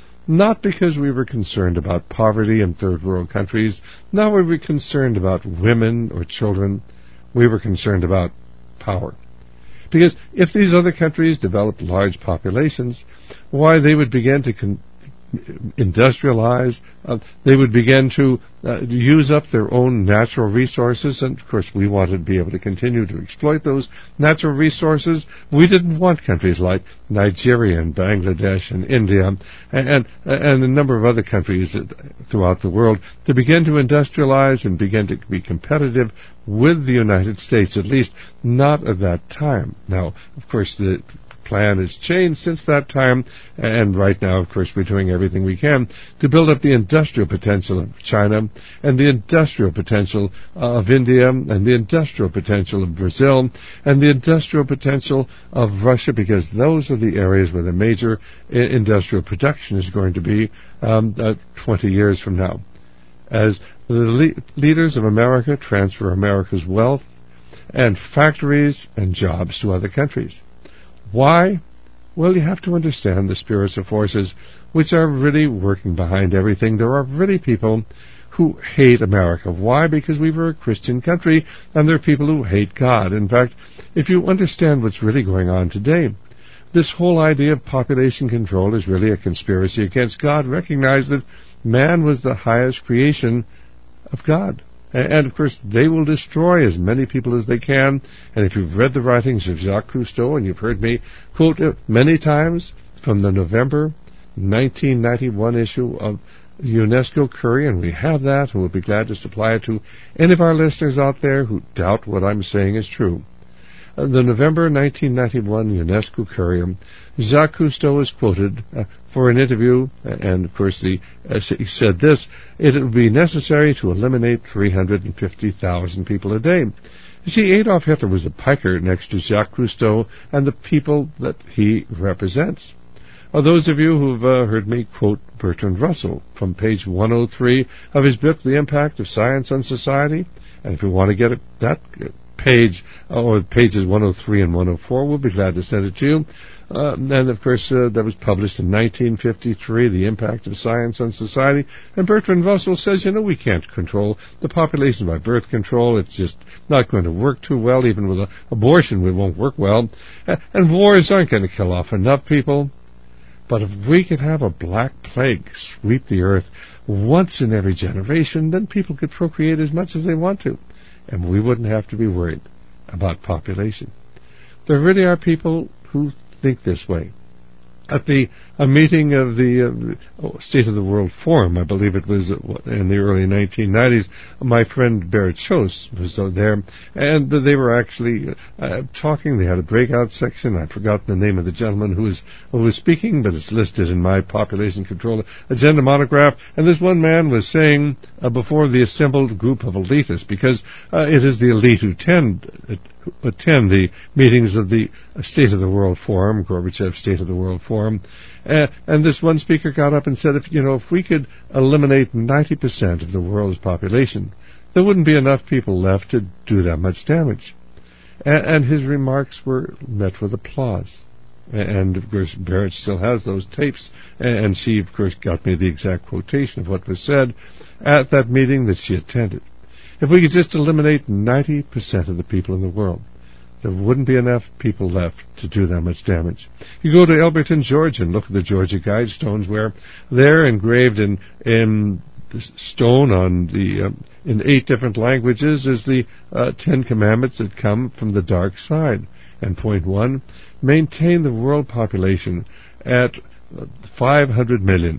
Not because we were concerned about poverty in third world countries, not were we concerned about women or children, we were concerned about power. Because if these other countries developed large populations, why, they would begin to con- industrialize, uh, they would begin to uh, use up their own natural resources, and of course we wanted to be able to continue to exploit those natural resources. We didn't want countries like Nigeria and Bangladesh and India and, and, and a number of other countries throughout the world to begin to industrialize and begin to be competitive with the United States, at least not at that time. Now, of course, the plan has changed since that time, and right now, of course, we're doing everything we can to build up the industrial potential of China and the industrial potential of India and the industrial potential of Brazil and the industrial potential of Russia, because those are the areas where the major I- industrial production is going to be um, uh, twenty years from now. As the le- leaders of America transfer America's wealth and factories and jobs to other countries. Why? Well, you have to understand the spiritual forces which are really working behind everything. There are really people who hate America. Why? Because we were a Christian country, and there are people who hate God. In fact, if you understand what's really going on today, this whole idea of population control is really a conspiracy against God. Recognize that man was the highest creation of God. And, of course, they will destroy as many people as they can. And if you've read the writings of Jacques Cousteau, and you've heard me quote it many times from the November nineteen ninety-one issue of UNESCO Curie, and we have that, and we'll be glad to supply it to any of our listeners out there who doubt what I'm saying is true. Uh, the November nineteen ninety-one UNESCO Curium, Jacques Cousteau is quoted uh, for an interview, uh, and of course the, uh, he said this: it would be necessary to eliminate three hundred fifty thousand people a day. You see, Adolf Hitler was a piker next to Jacques Cousteau and the people that he represents. Uh, those of you who've uh, heard me quote Bertrand Russell from page one oh three of his book, The Impact of Science on Society, and if you want to get it, that page, or pages one oh three and one oh four, we'll be glad to send it to you. Uh, and, of course, uh, that was published in nineteen fifty-three, The Impact of Science on Society. And Bertrand Russell says, you know, we can't control the population by birth control. It's just not going to work too well. Even with a, abortion, it won't work well. Uh, and wars aren't going to kill off enough people. But if we could have a black plague sweep the earth once in every generation, then people could procreate as much as they want to, and we wouldn't have to be worried about population. There really are people who think this way. At the a meeting of the uh, State of the World Forum, I believe it was in the early nineteen nineties, my friend Barrett Schoss was there, and they were actually uh, talking. They had a breakout section. I've forgotten the name of the gentleman who was, who was speaking, but it's listed in my population control agenda monograph. And this one man was saying uh, before the assembled group of elitists, because uh, it is the elite who tend uh, attend the meetings of the State of the World Forum, Gorbachev State of the World Forum. Uh, and this one speaker got up and said, if you know, if we could eliminate ninety percent of the world's population, there wouldn't be enough people left to do that much damage. And, and his remarks were met with applause. And, of course, Barrett still has those tapes, and she, of course, got me the exact quotation of what was said at that meeting that she attended. If we could just eliminate ninety percent of the people in the world, there wouldn't be enough people left to do that much damage. You go to Elberton, Georgia, and look at the Georgia Guidestones, where they're engraved in in the stone on the um, in eight different languages is the uh, Ten Commandments that come from the dark side. And point one, maintain the world population at five hundred million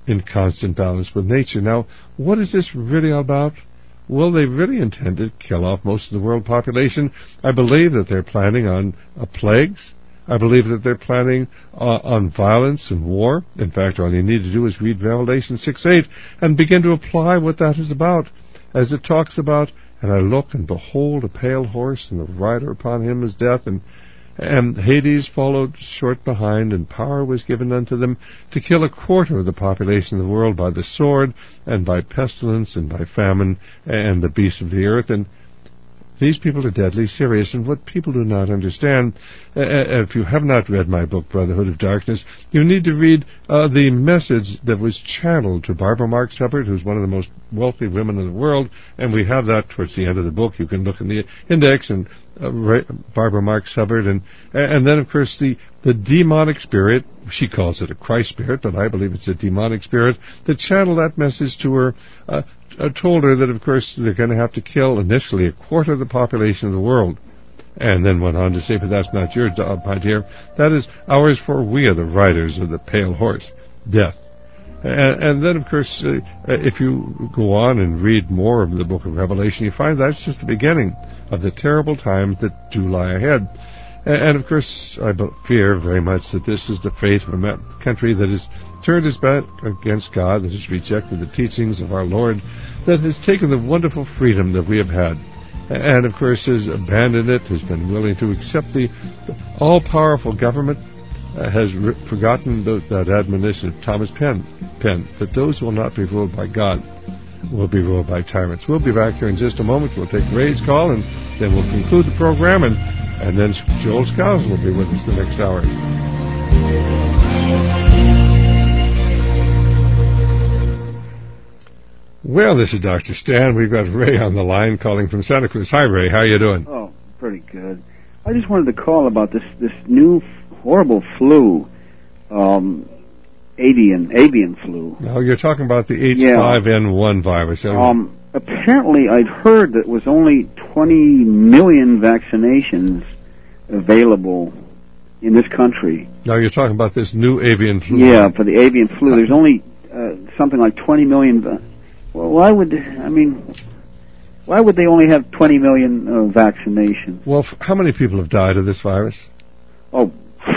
in constant balance with nature. Now, what is this really about? Well, they really intend to kill off most of the world population. I believe that they're planning on uh, plagues. I believe that they're planning uh, on violence and war. In fact, all you need to do is read Revelation six eight and begin to apply what that is about. As it talks about, and I looked, and behold, a pale horse, and the rider upon him is death, and And Hades followed short behind, and power was given unto them to kill a quarter of the population of the world by the sword, and by pestilence, and by famine, and the beasts of the earth. And these people are deadly serious, and what people do not understand, uh, if you have not read my book, Brotherhood of Darkness, you need to read uh, the message that was channeled to Barbara Marx Hubbard, who's one of the most wealthy women in the world, and we have that towards the end of the book. You can look in the index, and uh, Barbara Marx Hubbard, and and then, of course, the, the demonic spirit, she calls it a Christ spirit, but I believe it's a demonic spirit, that channeled that message to her, uh, I told her that, of course, they're going to have to kill initially a quarter of the population of the world. And then went on to say, but that's not your job, my dear. That is ours, for we are the riders of the pale horse, death. And, and then, of course, uh, if you go on and read more of the book of Revelation, you find that's just the beginning of the terrible times that do lie ahead. And, and of course, I fear very much that this is the fate of a country that has turned its back against God, that has rejected the teachings of our Lord, that has taken the wonderful freedom that we have had, and of course has abandoned it, has been willing to accept the, the all-powerful government, uh, has re- forgotten the, that admonition of Thomas Penn, Penn, that those who will not be ruled by God will be ruled by tyrants. We'll be back here in just a moment. We'll take Ray's call, and then we'll conclude the program, and, and then Joel Skousen will be with us the next hour. Well, this is Doctor Stan. We've got Ray on the line calling from Santa Cruz. Hi, Ray. How you doing? Oh, pretty good. I just wanted to call about this this new horrible flu, um, avian avian flu. Now, you're talking about the H five N one yeah. virus. Um, apparently, I'd heard that was only twenty million vaccinations available in this country. Now, you're talking about this new avian flu. Yeah, for the avian flu. There's only uh, something like twenty million... Va- Well, why would, I mean, why would they only have twenty million uh, vaccinations? Well, f- how many people have died of this virus? Oh,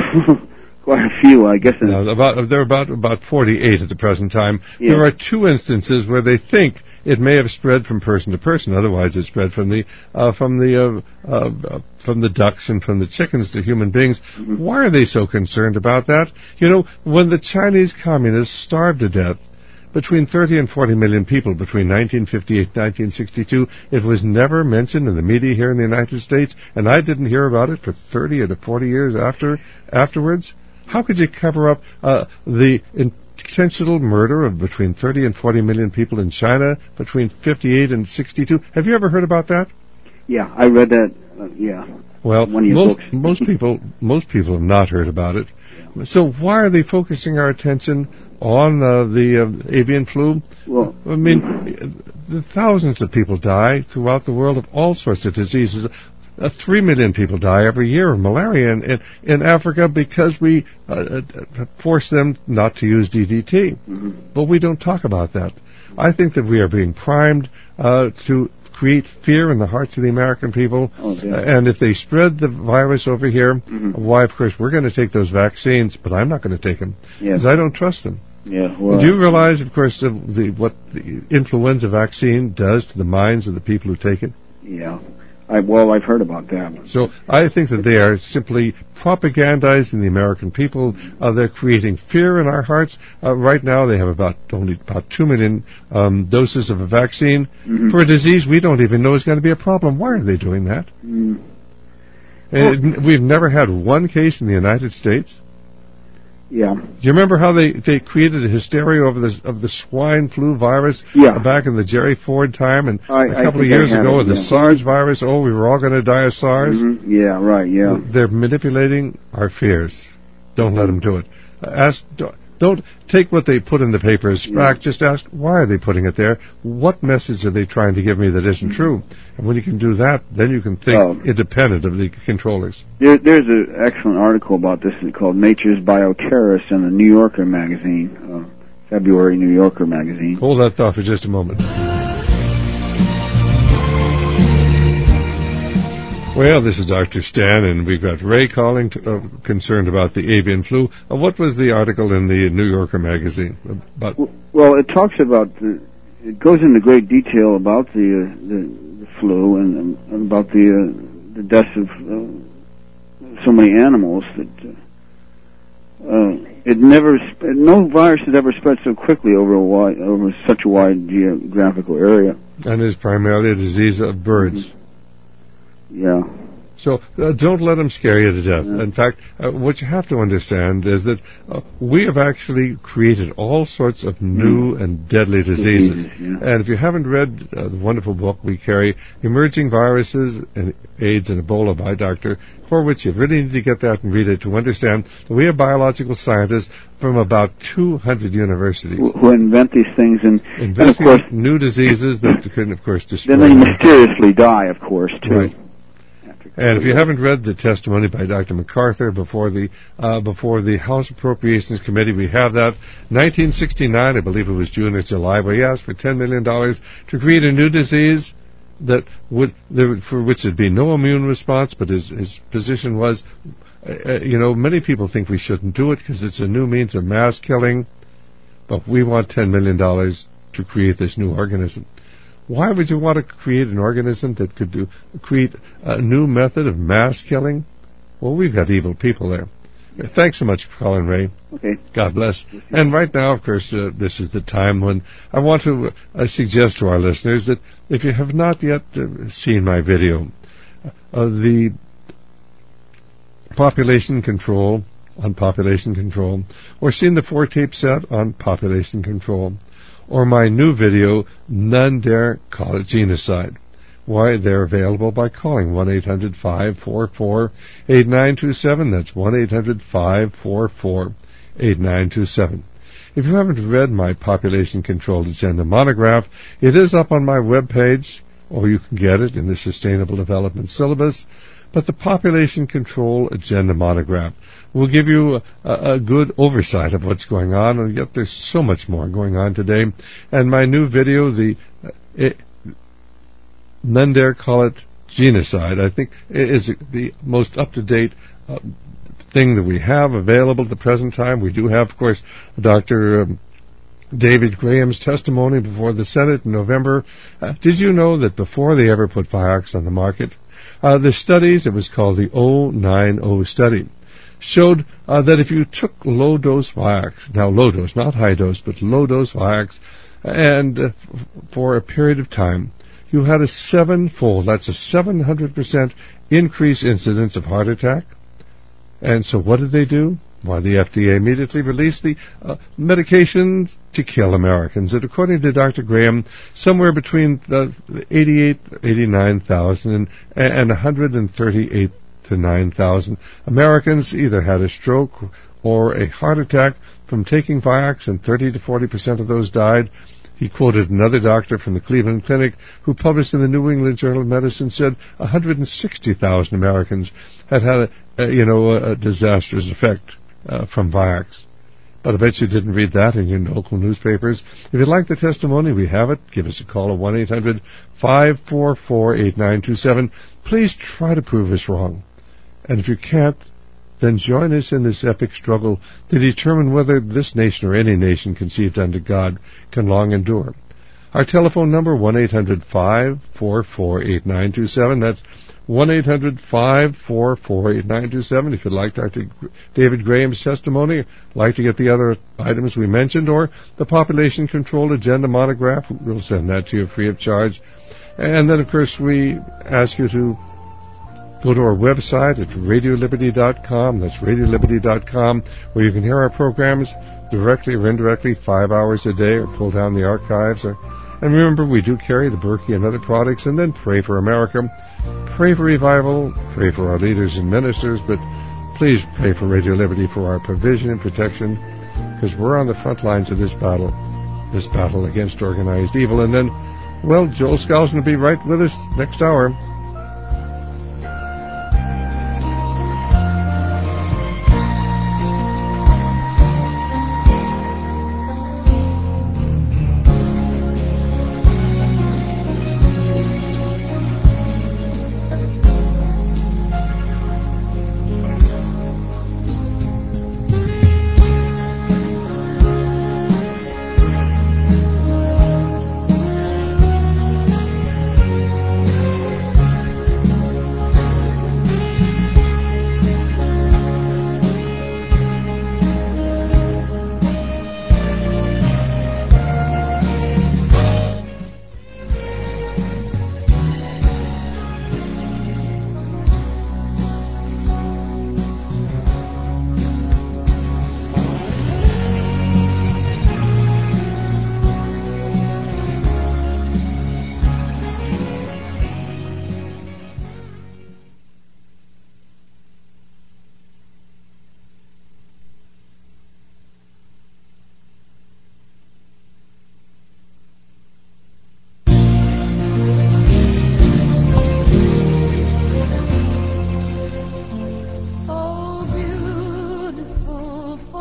quite a few, I guess. No, about, there are about, about forty-eight at the present time. Yeah. There are two instances where they think it may have spread from person to person. Otherwise, it spread from the uh, from the uh, uh, from the ducks and from the chickens to human beings. Mm-hmm. Why are they so concerned about that? You know, when the Chinese communists starved to death between thirty and forty million people between nineteen fifty-eight and nineteen sixty-two. It was never mentioned in the media here in the United States, and I didn't hear about it for thirty or to forty years after afterwards. How could you cover up uh, the intentional murder of between thirty and forty million people in China between fifty-eight and sixty-two? Have you ever heard about that? Yeah, I read that. Uh, yeah. Well, one of your most books. most people most people have not heard about it. Yeah. So why are they focusing our attention on uh, the uh, avian flu? Well, I mean, the thousands of people die throughout the world of all sorts of diseases. Uh, Three million people die every year of malaria in, in, in Africa because we uh, uh, force them not to use D D T. Mm-hmm. But we don't talk about that. I think that we are being primed uh, to create fear in the hearts of the American people. Oh, yeah. uh, and if they spread the virus over here, mm-hmm. why, of course, we're going to take those vaccines, but I'm not going to take them because yeah. I don't trust them. Yeah, well, do you realize, of course, the, the, what the influenza vaccine does to the minds of the people who take it? Yeah. I, well, I've heard about that. So I think that they are simply propagandizing the American people. Uh, they're creating fear in our hearts. Uh, right now they have about only about two million um, doses of a vaccine mm-hmm. for a disease we don't even know is going to be a problem. Why are they doing that? Mm. Uh, we've never had one case in the United States. Yeah. Do you remember how they, they created a hysteria over the of the swine flu virus yeah. uh, back in the Jerry Ford time and I, a couple of years ago it, with yeah. the SARS virus? Oh, we were all going to die of SARS. Mm-hmm. Yeah, right. Yeah. They're manipulating our fears. Don't let them do it. Uh, ask. Don't, don't take what they put in the paper as fact. Yeah. Just ask, why are they putting it there? What message are they trying to give me that isn't mm-hmm. true? And when you can do that, then you can think oh. independent of the controllers. There, there's an excellent article about this called Nature's Bioterrorists in the New Yorker magazine. Uh, February New Yorker magazine. Hold that thought for just a moment. Well, this is Doctor Stan, and we've got Ray calling, to, uh, concerned about the avian flu. Uh, what was the article in the New Yorker magazine about? Well, it talks about the, it goes into great detail about the uh, the, the flu and, and about the uh, the deaths of uh, so many animals that uh, uh, it never sp- no virus has ever spread so quickly over a wide over such a wide geographical area. And is primarily a disease of birds. Mm-hmm. Yeah. So uh, don't let them scare you to death. Yeah. In fact, uh, what you have to understand is that uh, we have actually created all sorts of new mm. and deadly diseases. diseases yeah. And if you haven't read uh, the wonderful book we carry, Emerging Viruses and AIDS and Ebola by Doctor Horwitz, you really need to get that and read it to understand that we have biological scientists from about two hundred universities who invent these things, and, and of course new diseases that can, of course, destroy. Then they mysteriously die, of course, too. Right. And if you haven't read the testimony by Doctor MacArthur before the uh, before the House Appropriations Committee, we have that. nineteen sixty-nine, I believe it was June or July, where he asked for ten million dollars to create a new disease that would there, for which there'd be no immune response. But his his position was, uh, you know, many people think we shouldn't do it because it's a new means of mass killing, but we want ten million dollars to create this new organism. Why would you want to create an organism that could do, create a new method of mass killing? Well, we've got evil people there. Thanks so much for calling, Ray. Okay. God bless. And right now, of course, uh, this is the time when I want to uh, suggest to our listeners that if you have not yet uh, seen my video, uh, the population control on population control, or seen the four-tape set on population control, or my new video, None Dare Call It Genocide. Why, they're available by calling one eight hundred five four four eight nine two seven. That's one eight hundred five four four eight nine two seven. If you haven't read my Population Control Agenda monograph, it is up on my webpage, or you can get it in the Sustainable Development Syllabus. But the Population Control Agenda monograph will give you a, a good oversight of what's going on, and yet there's so much more going on today. And my new video, the uh, it, None Dare Call It Genocide, I think is the most up-to-date uh, thing that we have available at the present time. We do have, of course, Doctor Um, David Graham's testimony before the Senate in November. Uh, did you know that before they ever put Vioxx on the market, uh, the studies, it was called the oh nine oh study, showed uh, that if you took low-dose Vioxx, now low-dose, not high-dose, but low-dose Vioxx, and uh, f- for a period of time, you had a seven-fold, that's a seven hundred percent increase incidence of heart attack. And so what did they do? Why, the F D A immediately released the uh, medications to kill Americans. And according to Doctor Graham, somewhere between uh, eighty-eight, eighty-nine thousand and, and one hundred thirty-eight to nine thousand Americans either had a stroke or a heart attack from taking Vioxx, and thirty to forty percent of those died. He quoted another doctor from the Cleveland Clinic who published in the New England Journal of Medicine, said one hundred sixty thousand Americans had had a, a you know a, a disastrous effect uh, from Vioxx. But I bet you didn't read that in your local newspapers. If you'd like the testimony, we have it. Give us a call at one eight hundred five four four eight nine two seven. Please try to prove us wrong. And if you can't, then join us in this epic struggle to determine whether this nation or any nation conceived unto God can long endure. Our telephone number, one eight hundred five four four eight nine two seven. That's one eight hundred five four four eight nine two seven. If you'd like Doctor David Graham's testimony, like to get the other items we mentioned, or the Population Control Agenda monograph, we'll send that to you free of charge. And then, of course, we ask you to go to our website at radio liberty dot com. That's radio liberty dot com, where you can hear our programs directly or indirectly five hours a day, or pull down the archives. Or, and remember, we do carry the Berkey and other products. And then pray for America. Pray for revival. Pray for our leaders and ministers. But please pray for Radio Liberty for our provision and protection, because we're on the front lines of this battle, this battle against organized evil. And then, well, Joel Skousen will be right with us next hour.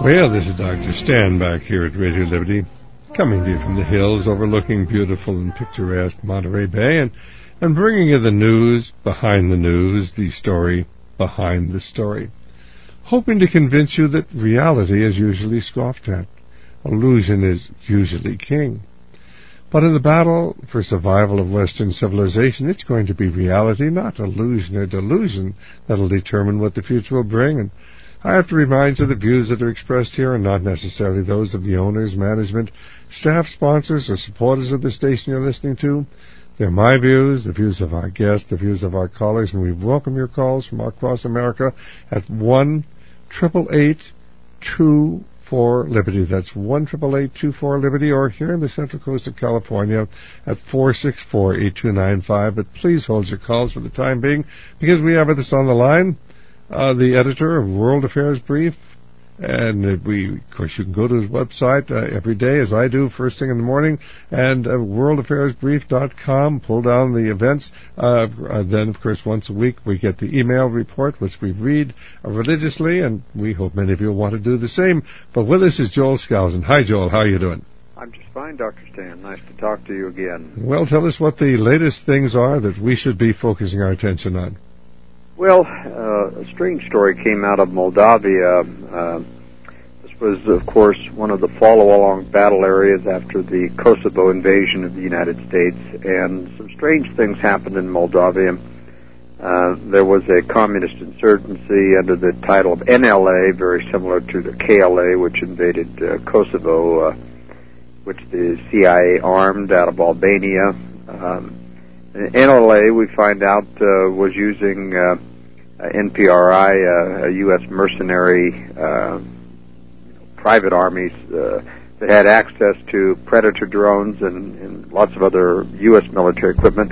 Well, this is Doctor Stan back here at Radio Liberty, coming to you from the hills overlooking beautiful and picturesque Monterey Bay, and, and bringing you the news behind the news, the story behind the story, hoping to convince you that reality is usually scoffed at. Illusion is usually king. But in the battle for survival of Western civilization, it's going to be reality, not illusion or delusion, that'll determine what the future will bring. And I have to remind you the views that are expressed here are not necessarily those of the owners, management, staff, sponsors, or supporters of the station you're listening to. They're my views, the views of our guests, the views of our callers, and we welcome your calls from across America at one eight eight eight two four Liberty. That's one eight eight eight two four Liberty, or here in the Central Coast of California at four six four eight two nine five. But please hold your calls for the time being, because we have with us on the line Uh, the editor of World Affairs Brief, and uh, we, of course, you can go to his website uh, every day, as I do, first thing in the morning, and uh, world affairs brief dot com, pull down the events. Uh, uh, then, of course, once a week we get the email report, which we read uh, religiously, and we hope many of you will want to do the same. But with us is Joel Skousen. Hi, Joel. How are you doing? I'm just fine, Doctor Stan. Nice to talk to you again. Well, tell us what the latest things are that we should be focusing our attention on. Well, uh, a strange story came out of Moldavia. Uh, this was, of course, one of the follow-along battle areas after the Kosovo invasion of the United States, and some strange things happened in Moldavia. Uh, there was a communist insurgency under the title of N L A, very similar to the K L A, which invaded uh, Kosovo, uh, which the C I A armed out of Albania. Um, N L A, we find out, uh, was using uh, N P R I, uh, a U S mercenary uh, private armies uh, that had access to Predator drones and, and lots of other U S military equipment.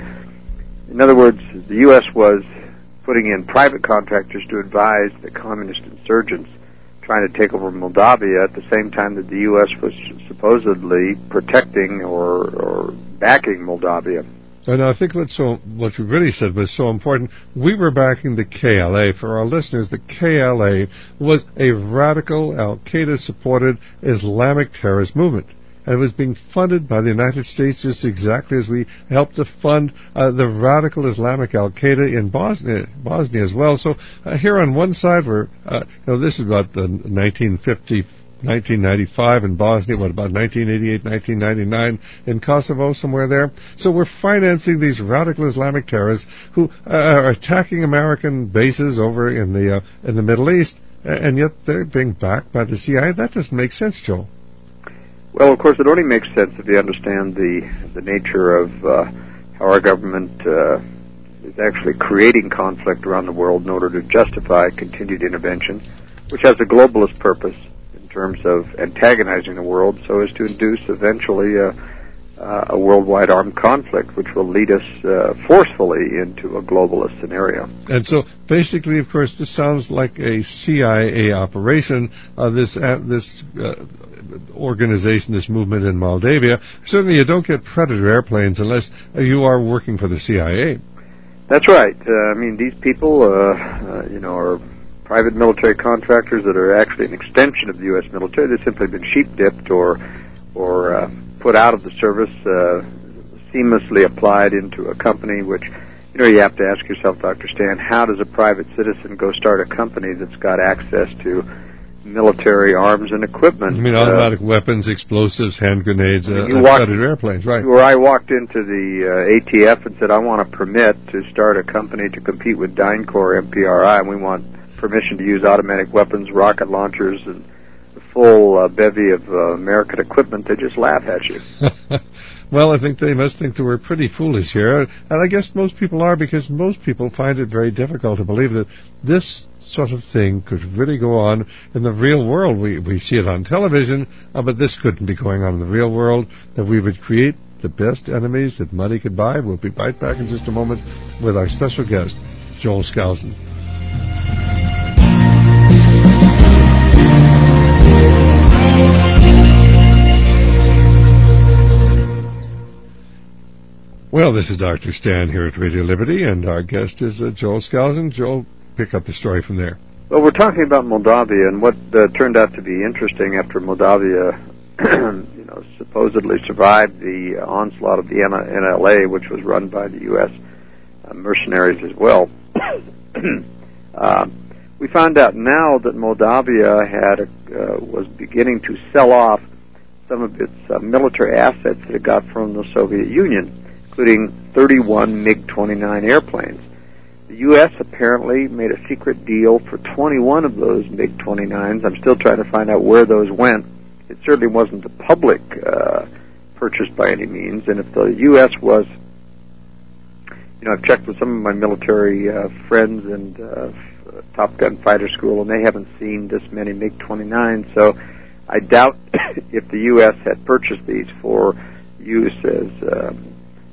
In other words, the U S was putting in private contractors to advise the communist insurgents trying to take over Moldavia at the same time that the U S was supposedly protecting or, or backing Moldavia. And I think what's so, what you really said was so important. We were backing the K L A. For our listeners, the K L A was a radical, al-Qaeda-supported Islamic terrorist movement. And it was being funded by the United States just exactly as we helped to fund uh, the radical Islamic al-Qaeda in Bosnia, Bosnia as well. So uh, here on one side, we're, uh, you know, this is about the nineteen fifty nineteen ninety-five in Bosnia, what, about nineteen eighty-eight, nineteen ninety-nine in Kosovo, somewhere there. So we're financing these radical Islamic terrorists who uh, are attacking American bases over in the uh, in the Middle East, and yet they're being backed by the C I A. That doesn't make sense, Joel. Well, of course, it only makes sense if you understand the the nature of uh, how our government uh, is actually creating conflict around the world in order to justify continued intervention, which has a globalist purpose in terms of antagonizing the world so as to induce eventually a, uh, a worldwide armed conflict, which will lead us uh, forcefully into a globalist scenario. And so, basically, of course, this sounds like a C I A operation, uh, this uh, this uh, organization, this movement in Moldavia. Certainly, you don't get Predator airplanes unless uh, you are working for the C I A. That's right. Uh, I mean, these people, uh, uh, you know, are private military contractors that are actually an extension of the U S military. They've simply been sheep-dipped or or uh, put out of the service, uh, seamlessly applied into a company, which, you know, you have to ask yourself, Doctor Stan, how does a private citizen go start a company that's got access to military arms and equipment? I mean, automatic uh, weapons, explosives, hand grenades, uh, you walked, Predator airplanes, right. Where I walked into the uh, A T F and said, I want a permit to start a company to compete with DynCorp, N P R I, and we want permission to use automatic weapons, rocket launchers, and the full uh, bevy of uh, American equipment, they just laugh at you. Well, I think they must think that we're pretty foolish here, and I guess most people are, because most people find it very difficult to believe that this sort of thing could really go on in the real world. We we see it on television, uh, but this couldn't be going on in the real world, that we would create the best enemies that money could buy. We'll be right back in just a moment with our special guest, Joel Skousen. Well, this is Doctor Stan here at Radio Liberty, and our guest is uh, Joel Skousen. Joel, pick up the story from there. Well, we're talking about Moldavia, and what uh, turned out to be interesting after Moldavia, you know, supposedly survived the onslaught of the N L A, which was run by the U S uh, mercenaries as well. uh, we found out now that Moldavia had uh, was beginning to sell off some of its uh, military assets that it got from the Soviet Union, including thirty-one MiG twenty-nine airplanes. The U S apparently made a secret deal for twenty-one of those MiG twenty-nines. I'm still trying to find out where those went. It certainly wasn't a public uh, purchase by any means. And if the U S was, you know, I've checked with some of my military uh, friends and uh, Top Gun fighter school, and they haven't seen this many MiG twenty-nines. So I doubt if the U S had purchased these for use as um,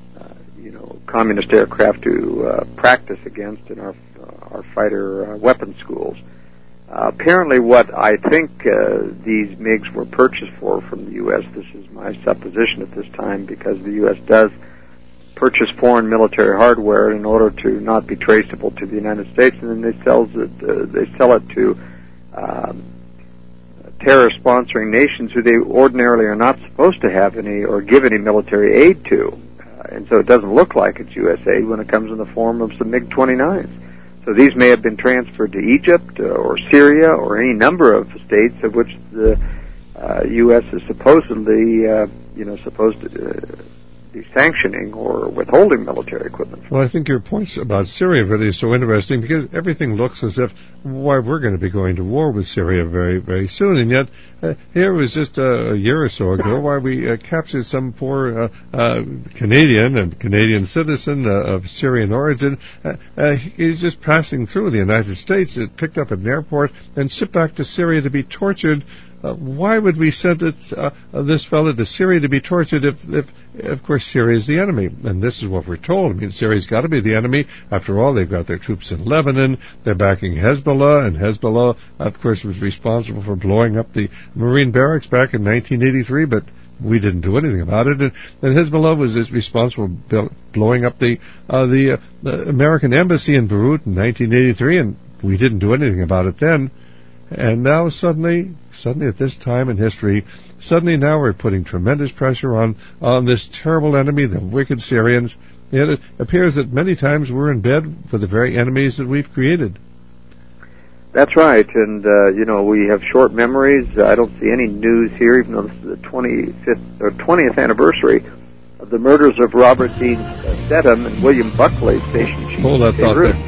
communist aircraft to uh, practice against in our uh, our fighter uh, weapons schools. Uh, apparently, what I think uh, these MiGs were purchased for from the U S, this is my supposition at this time, because the U S does purchase foreign military hardware in order to not be traceable to the United States, and then they sells it uh, they sell it to um, terror-sponsoring nations who they ordinarily are not supposed to have any or give any military aid to. And so it doesn't look like it's U S aid when it comes in the form of some MiG twenty-nines. So these may have been transferred to Egypt uh, or Syria or any number of states of which the uh, U S is supposedly, uh, you know, supposed to uh, be sanctioning or withholding military equipment. Well, I think your points about Syria really is so interesting because everything looks as if, why, we're going to be going to war with Syria very, very soon. And yet, uh, here was just uh, a year or so ago why we uh, captured some poor uh, uh, Canadian and Canadian citizen uh, of Syrian origin. Uh, uh, he's just passing through the United States, it picked up at an airport, and shipped back to Syria to be tortured. Uh, why would we send it, uh, this fellow to Syria to be tortured if, if, of course, Syria is the enemy? And this is what we're told. I mean, Syria's got to be the enemy. After all, they've got their troops in Lebanon. They're backing Hezbollah, and Hezbollah, of course, was responsible for blowing up the Marine barracks back in nineteen eighty-three, but we didn't do anything about it. And, and Hezbollah was responsible for blowing up the, uh, the, uh, the American embassy in Beirut in nineteen eighty-three, and we didn't do anything about it then. And now suddenly, suddenly at this time in history, suddenly now we're putting tremendous pressure on, on this terrible enemy, the wicked Syrians. And it appears that many times we're in bed for the very enemies that we've created. That's right, and, uh, you know, we have short memories. I don't see any news here, even though this is the twenty-fifth or twentieth anniversary of the murders of Robert Dean Stedham and William Buckley, station chief. Hold that thought there.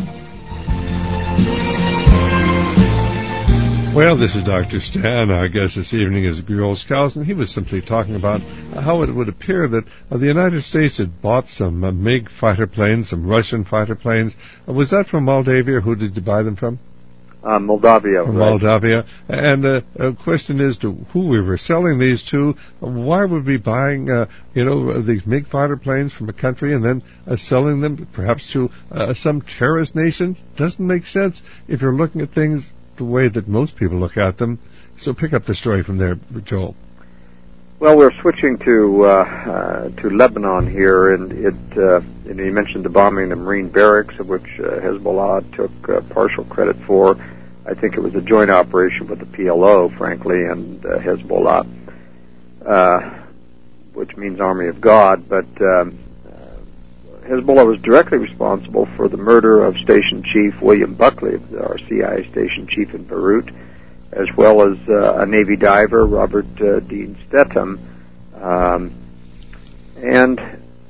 Well, this is Doctor Stan. Our guest this evening is Gurul Scouse, and he was simply talking about how it would appear that uh, the United States had bought some uh, MiG fighter planes, some Russian fighter planes. Uh, was that from Moldavia? Who did you buy them from? Uh, Moldavia. From right. Moldavia. And uh, a question is to who we were selling these to. Why would we be buying, uh, you know, these MiG fighter planes from a country and then uh, selling them perhaps to uh, some terrorist nation? Doesn't make sense if you're looking at things the way that most people look at them. So pick up the story from there, Joel. Well, we're switching to uh, uh, to Lebanon here, and it uh, you know, you mentioned the bombing of the Marine barracks, of which uh, Hezbollah took uh, partial credit for. I think it was a joint operation with the P L O, frankly, and uh, Hezbollah, uh, which means Army of God. But um, uh, Hezbollah was directly responsible for the murder of Station Chief William Buckley, our C I A station chief in Beirut, as well as uh, a Navy diver, Robert uh, Dean Stedham. Um, and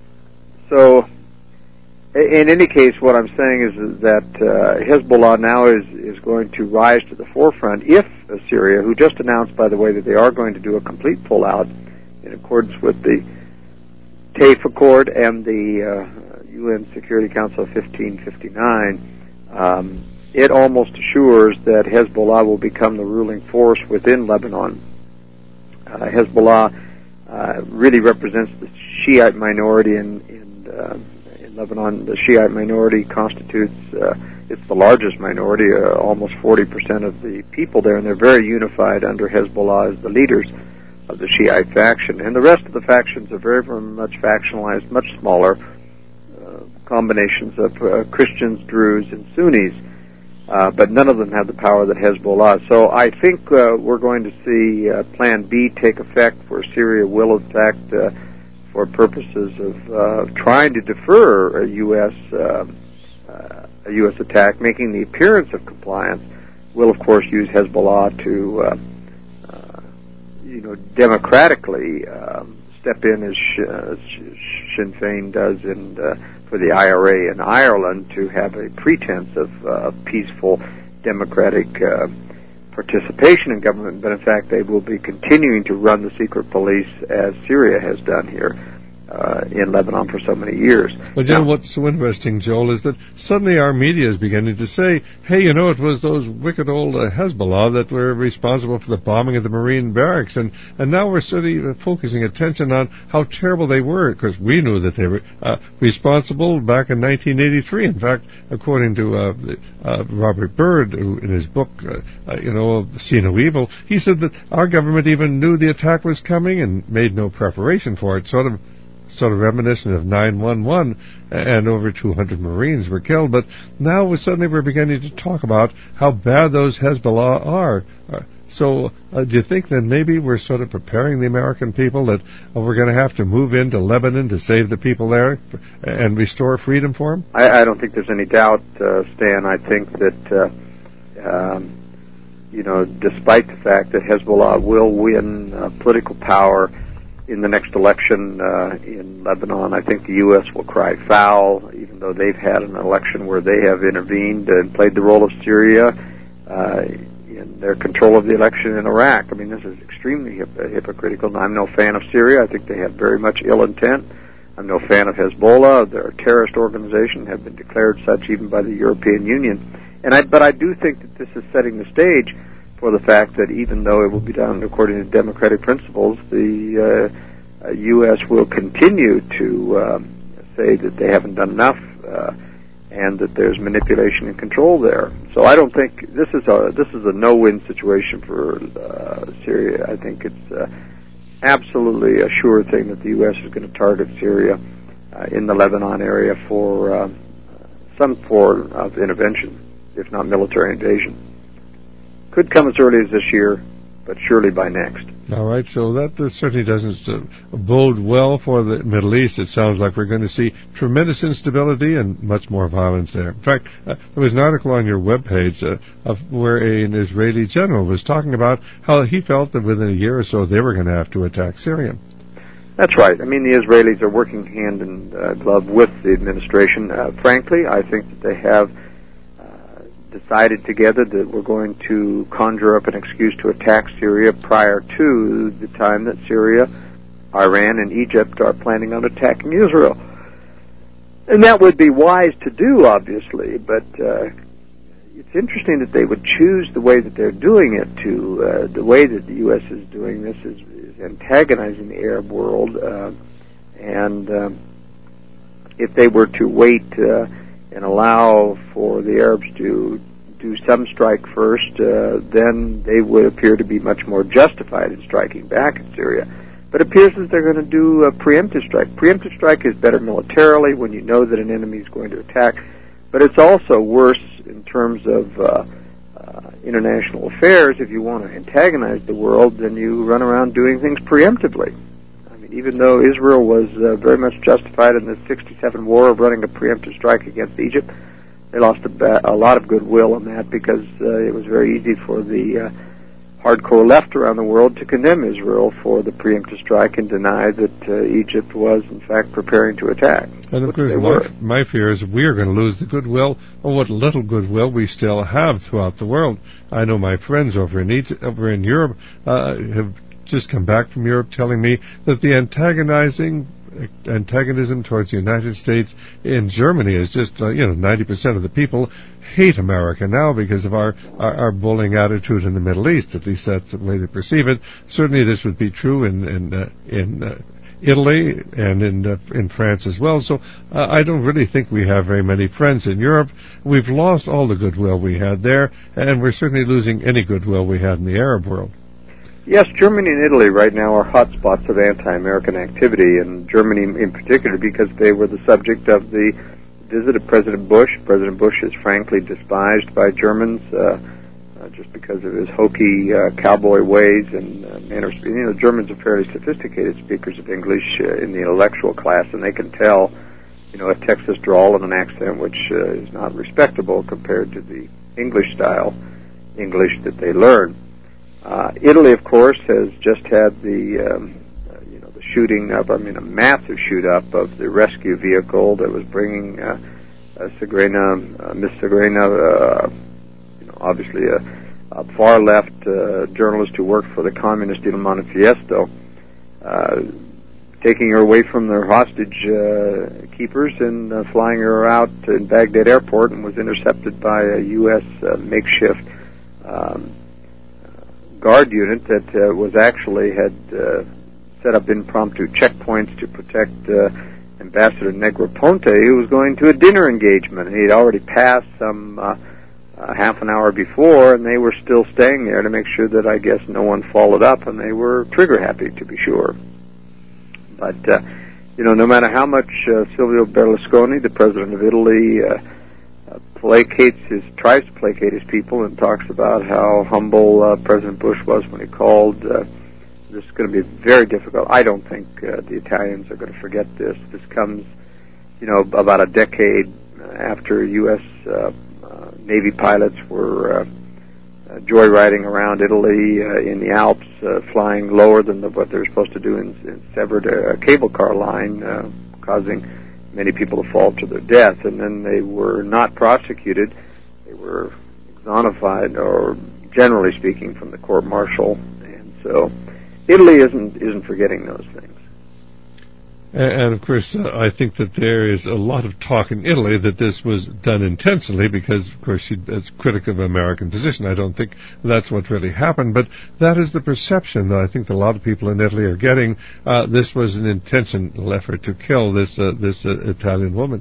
so, in any case, what I'm saying is that uh, Hezbollah now is, is going to rise to the forefront if uh, Syria, who just announced, by the way, that they are going to do a complete pullout in accordance with the TAFE Accord and the uh, U N Security Council fifteen fifty-nine, um, it almost assures that Hezbollah will become the ruling force within Lebanon. Uh, Hezbollah uh, really represents the Shiite minority in, in, uh, in Lebanon. The Shiite minority constitutes, uh, it's the largest minority, uh, almost forty percent of the people there, and they're very unified under Hezbollah as the leaders of the Shiite faction. And the rest of the factions are very, very much factionalized, much smaller, uh, combinations of uh, Christians, Druze, and Sunnis. uh, but none of them have the power that Hezbollah. So I think uh, we're going to see uh, Plan B take effect, where Syria will, in fact, uh, for purposes of uh, trying to defer a U S Uh, uh, a U S attack, making the appearance of compliance, will of course use Hezbollah to, uh, uh, you know, democratically um, step in as Sh- uh, Sinn Féin does in uh, for the I R A in Ireland, to have a pretense of uh, peaceful democratic uh, participation in government, but in fact they will be continuing to run the secret police as Syria has done here uh, in Lebanon for so many years. Well, you know what's so interesting, Joel, is that suddenly our media is beginning to say, hey, you know, it was those wicked old uh, Hezbollah that were responsible for the bombing of the Marine barracks, and, and now we're sort of focusing attention on how terrible they were, because we knew that they were uh, responsible back in nineteen eighty-three. In fact, according to uh, uh, Robert Byrd, who in his book, uh, uh, you know, See No Evil, he said that our government even knew the attack was coming and made no preparation for it, sort of sort of reminiscent of nine one one, and over two hundred Marines were killed. But now suddenly we're beginning to talk about how bad those Hezbollah are. Uh, so uh, do you think that maybe we're sort of preparing the American people that uh, we're going to have to move into Lebanon to save the people there and restore freedom for them? I, I don't think there's any doubt, uh, Stan. I think that, uh, um, you know, despite the fact that Hezbollah will win uh, political power in the next election uh, in Lebanon, I think the U S will cry foul, even though they've had an election where they have intervened and played the role of Syria uh, in their control of the election in Iraq. I mean, this is extremely hip- hypocritical. And I'm no fan of Syria. I think they have very much ill intent. I'm no fan of Hezbollah. They're a terrorist organization, have been declared such even by the European Union. And I, but I do think that this is setting the stage for the fact that even though it will be done according to democratic principles, the uh, U S will continue to um, say that they haven't done enough uh, and that there's manipulation and control there. So I don't think this is a this is a no-win situation for uh, Syria. I think it's uh, absolutely a sure thing that the U S is going to target Syria uh, in the Lebanon area for uh, some form of intervention, if not military invasion. Could come as early as this year, but surely by next. All right, so that uh, certainly doesn't uh, bode well for the Middle East. It sounds like we're going to see tremendous instability and much more violence there. In fact, uh, there was an article on your webpage uh, of where a, an Israeli general was talking about how he felt that within a year or so they were going to have to attack Syria. That's right. I mean, the Israelis are working hand in uh, glove with the administration. Uh, frankly, I think that they have decided together that we're going to conjure up an excuse to attack Syria prior to the time that Syria, Iran, and Egypt are planning on attacking Israel. And that would be wise to do, obviously, but uh, it's interesting that they would choose the way that they're doing it to, uh, the way that the U S is doing this is, is antagonizing the Arab world, uh, and um, if they were to wait uh, and allow for the Arabs to do some strike first, uh, then they would appear to be much more justified in striking back at Syria. But it appears that they're going to do a preemptive strike. Preemptive strike is better militarily when you know that an enemy is going to attack, but it's also worse in terms of uh, uh, international affairs. If you want to antagonize the world, then you run around doing things preemptively. Even though Israel was uh, very much justified in the sixty-seven war of running a preemptive strike against Egypt, they lost a, ba- a lot of goodwill on that because uh, it was very easy for the uh, hardcore left around the world to condemn Israel for the preemptive strike and deny that uh, Egypt was, in fact, preparing to attack. And of course, my, my fear is we're going to lose the goodwill, or what little goodwill we still have throughout the world. I know my friends over in Egypt, over in Europe uh, have just come back from Europe telling me that the antagonizing antagonism towards the United States in Germany is just, uh, you know, ninety percent of the people hate America now because of our, our, our bullying attitude in the Middle East. At least that's the way they perceive it. Certainly this would be true in, in, uh, in uh, Italy and in, uh, in France as well. So uh, I don't really think we have very many friends in Europe. We've lost all the goodwill we had there, and we're certainly losing any goodwill we had in the Arab world. Yes, Germany and Italy right now are hotspots of anti-American activity, and Germany in particular because they were the subject of the visited President Bush. President Bush is frankly despised by Germans uh, uh, just because of his hokey uh, cowboy ways and uh, manner of speaking. You know, the Germans are fairly sophisticated speakers of English uh, in the intellectual class, and they can tell, you know, a Texas drawl and an accent which uh, is not respectable compared to the English-style English that they learn. Uh, Italy, of course, has just had the um, shooting up, I mean, a massive shoot up of the rescue vehicle that was bringing uh, uh, Segrena, uh, Miss Segrena, uh, you know, obviously a, a far left uh, journalist who worked for the communist Il Manifiesto, uh, taking her away from their hostage uh, keepers and uh, flying her out in Baghdad airport, and was intercepted by a U S uh, makeshift um, guard unit that uh, was actually had uh, set up impromptu checkpoints to protect uh, Ambassador Negroponte, who was going to a dinner engagement. He had already passed some uh, uh, half an hour before, and they were still staying there to make sure that, I guess, no one followed up, and they were trigger happy, to be sure. But, uh, you know, no matter how much uh, Silvio Berlusconi, the president of Italy, uh, uh, placates his, tries to placate his people and talks about how humble uh, President Bush was when he called uh, this is going to be very difficult. I don't think uh, the Italians are going to forget this. This comes, you know, about a decade after U S uh, uh, Navy pilots were uh, uh, joyriding around Italy uh, in the Alps, uh, flying lower than the, what they were supposed to do, and, and severed a, a cable car line, uh, causing many people to fall to their death. And then they were not prosecuted. They were exonerated, or generally speaking, from the court-martial. And so Italy isn't isn't forgetting those things. And, and of course, uh, I think that there is a lot of talk in Italy that this was done intentionally because, of course, she's a critic of American position. I don't think that's what really happened, but that is the perception that I think that a lot of people in Italy are getting. Uh, this was an intentional effort to kill this uh, this uh, Italian woman.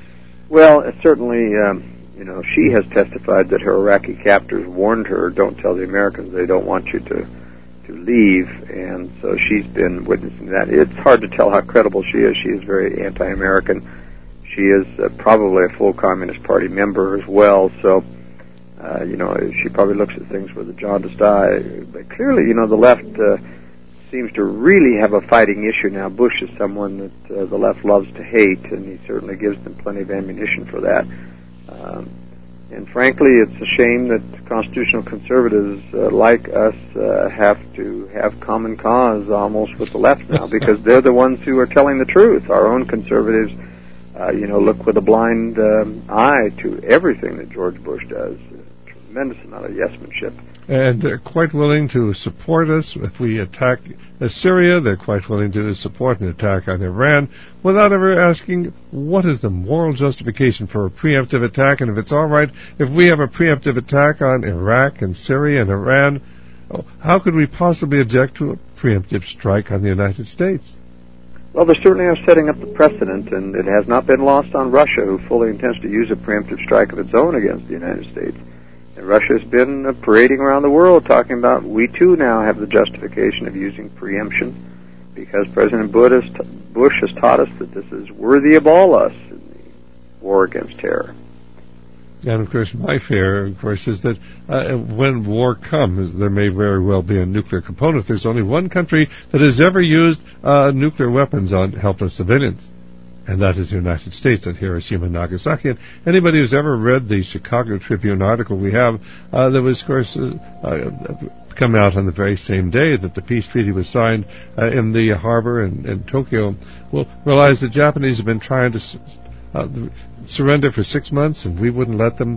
Well, certainly, um, you know, she has testified that her Iraqi captors warned her, "Don't tell the Americans; they don't want you to." to leave," and so she's been witnessing that. It's hard to tell how credible she is. She is very anti-American. She is uh, probably a full Communist Party member as well, so, uh, you know, she probably looks at things with a jaundiced eye. But clearly, you know, the left uh, seems to really have a fighting issue now. Bush is someone that uh, the left loves to hate, and he certainly gives them plenty of ammunition for that. Um, And frankly, it's a shame that constitutional conservatives uh, like us uh, have to have common cause almost with the left now, because they're the ones who are telling the truth. Our own conservatives, uh, you know, look with a blind um, eye to everything that George Bush does. A tremendous amount of yes-manship. And they're quite willing to support us if we attack uh, Syria. They're quite willing to support an attack on Iran without ever asking what is the moral justification for a preemptive attack. And if it's all right, if we have a preemptive attack on Iraq and Syria and Iran, oh, how could we possibly object to a preemptive strike on the United States? Well, they certainly are setting up the precedent, and it has not been lost on Russia, who fully intends to use a preemptive strike of its own against the United States. And Russia has been uh, parading around the world talking about, we too now have the justification of using preemption, because President Bush has, t- Bush has taught us that this is worthy of all us in the war against terror. And, of course, my fear, of course, is that uh, when war comes, there may very well be a nuclear component. There's only one country that has ever used uh, nuclear weapons on helpless civilians, and that is the United States on Hiroshima and Nagasaki. And anybody who's ever read the Chicago Tribune article we have, uh, that was, of course, uh, uh, come out on the very same day that the peace treaty was signed uh, in the harbor in, in Tokyo, will realize the Japanese have been trying to uh, surrender for six months, and we wouldn't let them.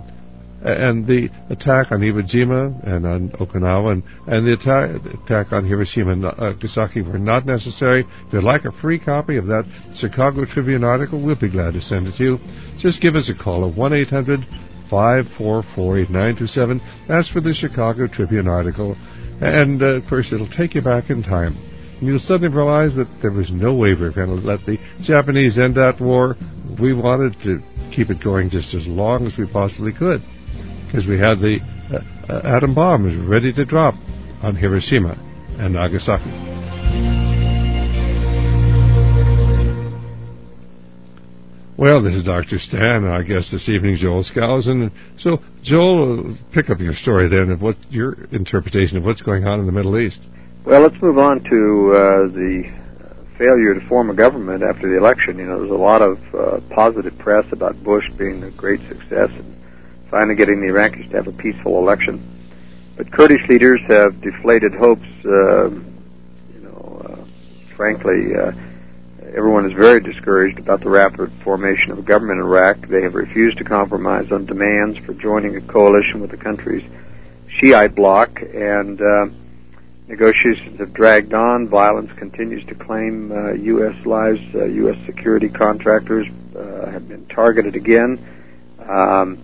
And the attack on Iwo Jima and on Okinawa and, and the attack, attack on Hiroshima and Nagasaki were not necessary. If you'd like a free copy of that Chicago Tribune article, we'll be glad to send it to you. Just give us a call at one eight hundred five four four eight nine two seven. Ask for the Chicago Tribune article. And, uh, of course, it'll take you back in time. And you'll suddenly realize that there was no way we were going to let the Japanese end that war. We wanted to keep it going just as long as we possibly could, because we had the uh, uh, atom bombs ready to drop on Hiroshima and Nagasaki. Well, this is Doctor Stan, our guest this evening, Joel Skousen. So, Joel, pick up your story then of what your interpretation of what's going on in the Middle East. Well, let's move on to uh, the failure to form a government after the election. You know, there's a lot of uh, positive press about Bush being a great success and finally getting the Iraqis to have a peaceful election. But Kurdish leaders have deflated hopes. Uh, you know, uh, frankly, uh, everyone is very discouraged about the rapid formation of a government in Iraq. They have refused to compromise on demands for joining a coalition with the country's Shiite bloc, and uh, negotiations have dragged on. Violence continues to claim uh, U S lives. Uh, U S security contractors uh, have been targeted again. Um,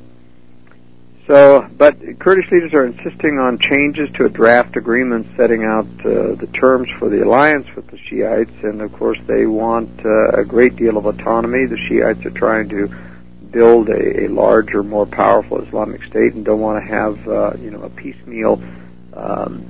so, but Kurdish leaders are insisting on changes to a draft agreement setting out uh, the terms for the alliance with the Shiites, and of course they want uh, a great deal of autonomy. The Shiites are trying to build a, a larger, more powerful Islamic State and don't want to have, uh, you know, a piecemeal um,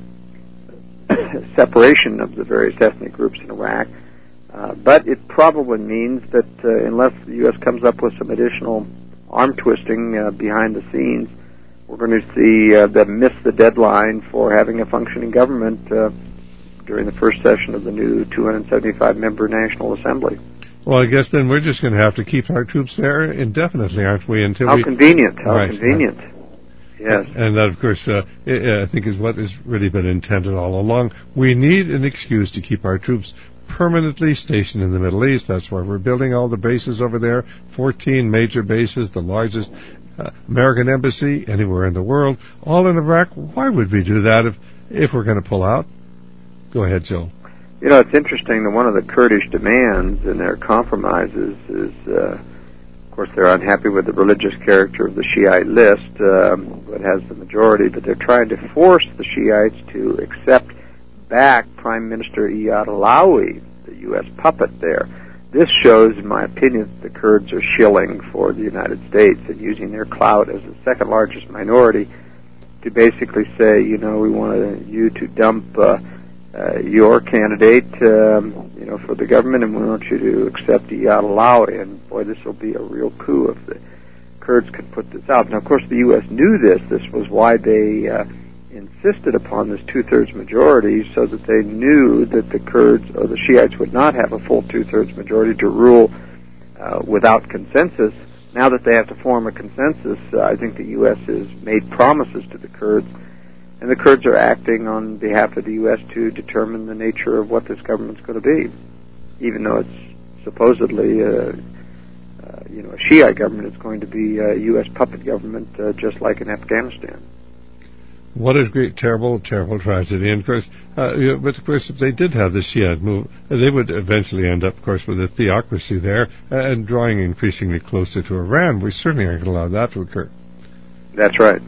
separation of the various ethnic groups in Iraq. Uh, but it probably means that uh, unless the U S comes up with some additional arm twisting uh, behind the scenes, we're going to see uh, them miss the deadline for having a functioning government uh, during the first session of the new two hundred seventy-five member National Assembly. Well, I guess then we're just going to have to keep our troops there indefinitely, aren't we? Until How we... convenient! How right, convenient! Right. Yes. And that, of course, uh, I think is what has really been intended all along. We need an excuse to keep our troops permanently stationed in the Middle East. That's why we're building all the bases over there, fourteen major bases, the largest uh, American embassy anywhere in the world, all in Iraq. Why would we do that if, if we're going to pull out? Go ahead, Joe. You know, it's interesting that one of the Kurdish demands in their compromises is, uh, of course, they're unhappy with the religious character of the Shiite list, um, it has the majority, but they're trying to force the Shiites to accept back Prime Minister Iyad Allawi, the U S puppet there. This shows, in my opinion, that the Kurds are shilling for the United States and using their clout as the second largest minority to basically say, you know, we want you to dump uh, uh, your candidate, um, you know, for the government, and we want you to accept Iyad Allawi. And boy, this will be a real coup if the Kurds can put this out. Now, of course, the U S knew this. This was why they uh, insisted upon this two-thirds majority, so that they knew that the Kurds or the Shiites would not have a full two-thirds majority to rule uh, without consensus. Now that they have to form a consensus, uh, I think the U S has made promises to the Kurds, and the Kurds are acting on behalf of the U S to determine the nature of what this government's going to be, even though it's supposedly uh, uh, you know, a Shiite government. It's going to be a U S puppet government, uh, just like in Afghanistan. What a great, terrible, terrible tragedy. And, of course, uh, you know, but, of course, if they did have the Shiite move, they would eventually end up, of course, with a theocracy there uh, and drawing increasingly closer to Iran. We certainly aren't going to allow that to occur. That's right.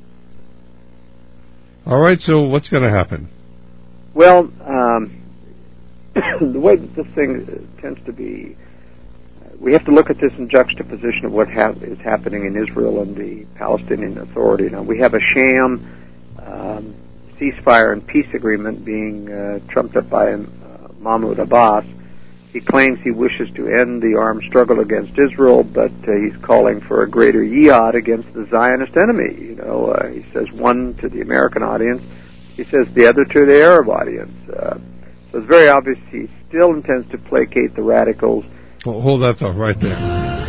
All right, so what's going to happen? Well, um, the way that this thing tends to be, uh, we have to look at this in juxtaposition of what ha- is happening in Israel and the Palestinian Authority. Now, we have a sham Um, ceasefire and peace agreement being uh, trumped up by uh, Mahmoud Abbas. He claims he wishes to end the armed struggle against Israel, but uh, he's calling for a greater jihad against the Zionist enemy. You know, uh, he says one to the American audience, he says the other to the Arab audience. Uh, so it's very obvious he still intends to placate the radicals. Well, hold that thought right there.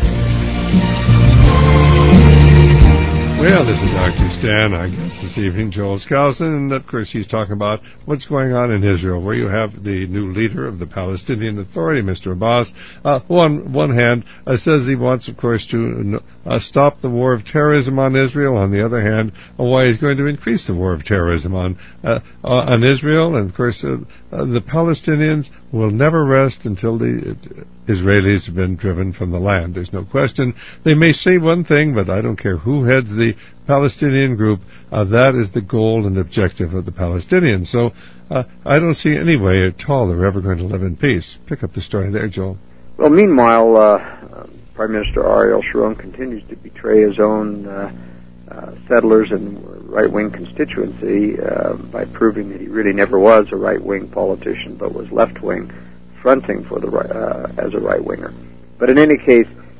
Well, this is Doctor Stan, I guess, this evening, Joel Skousen, and of course he's talking about what's going on in Israel, where you have the new leader of the Palestinian Authority, Mister Abbas, uh, who on one hand uh, says he wants, of course, to uh, stop the war of terrorism on Israel. On the other hand, uh, why he's going to increase the war of terrorism on uh, uh, on Israel, and of course uh, uh, the Palestinians will never rest until the uh, Israelis have been driven from the land. There's no question. They may say one thing, but I don't care who heads the Palestinian group. Uh, that is the goal and objective of the Palestinians. So uh, I don't see any way at all they're ever going to live in peace. Pick up the story there, Joel. Well, meanwhile, uh, uh, Prime Minister Ariel Sharon continues to betray his own uh, uh, settlers and right-wing constituency uh, by proving that he really never was a right-wing politician, but was left-wing, fronting for the uh, as a right-winger. But in any case,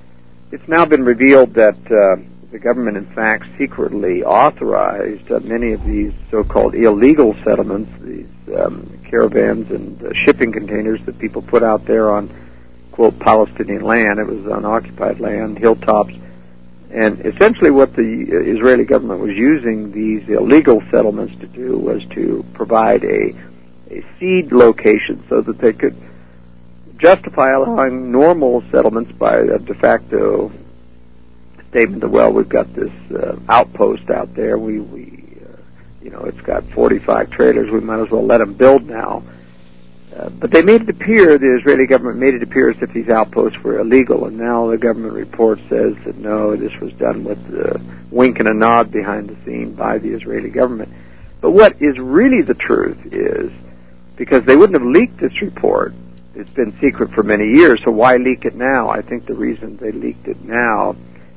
it's now been revealed that uh, the government, in fact, secretly authorized uh, many of these so-called illegal settlements, these um, caravans and uh, shipping containers that people put out there on, quote, Palestinian land. It was unoccupied land, hilltops. And essentially what the Israeli government was using these illegal settlements to do was to provide a, a seed location so that they could justify allowing normal settlements by a de facto statement that, well, we've got this uh, outpost out there. We, we uh, you know, it's got forty-five trailers. We might as well let them build now. Uh, but they made it appear, the Israeli government made it appear as if these outposts were illegal, and now the government report says that no, this was done with a wink and a nod behind the scene by the Israeli government. But what is really the truth is, because they wouldn't have leaked this report, it's been secret for many years, so why leak it now? I think the reason they leaked it now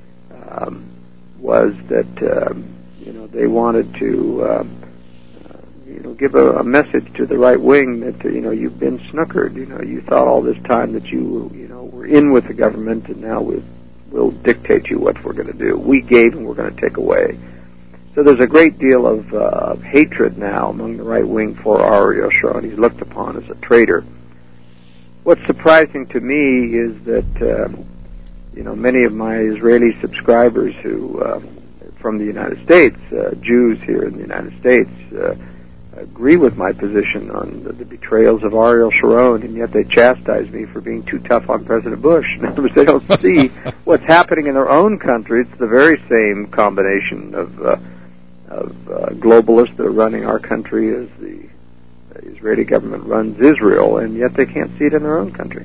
um, was that, um, you know, they wanted to... Um, you know, give a, a message to the right wing that, uh, you know, you've been snookered. You know, you thought all this time that you, you know, were in with the government, and now we'll, we'll dictate you what we're going to do. We gave and we're going to take away. So there's a great deal of uh, hatred now among the right wing for Ariel Sharon. He's looked upon as a traitor. What's surprising to me is that, uh, you know, many of my Israeli subscribers who, uh, from the United States, uh, Jews here in the United States, uh, agree with my position on the, the betrayals of Ariel Sharon, and yet they chastise me for being too tough on President Bush. In other words, they don't see what's happening in their own country. It's the very same combination of, uh, of uh, globalists that are running our country as the Israeli government runs Israel, and yet they can't see it in their own country.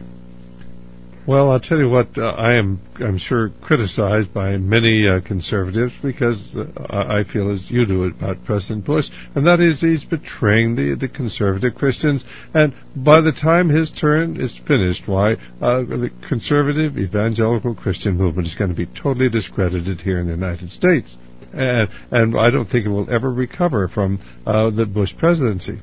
Well, I'll tell you what, uh, I am, I'm sure, criticized by many uh, conservatives because uh, I feel as you do about President Bush, and that is he's betraying the, the conservative Christians, and by the time his turn is finished, why, uh, the conservative evangelical Christian movement is going to be totally discredited here in the United States, and, and I don't think it will ever recover from uh, the Bush presidency.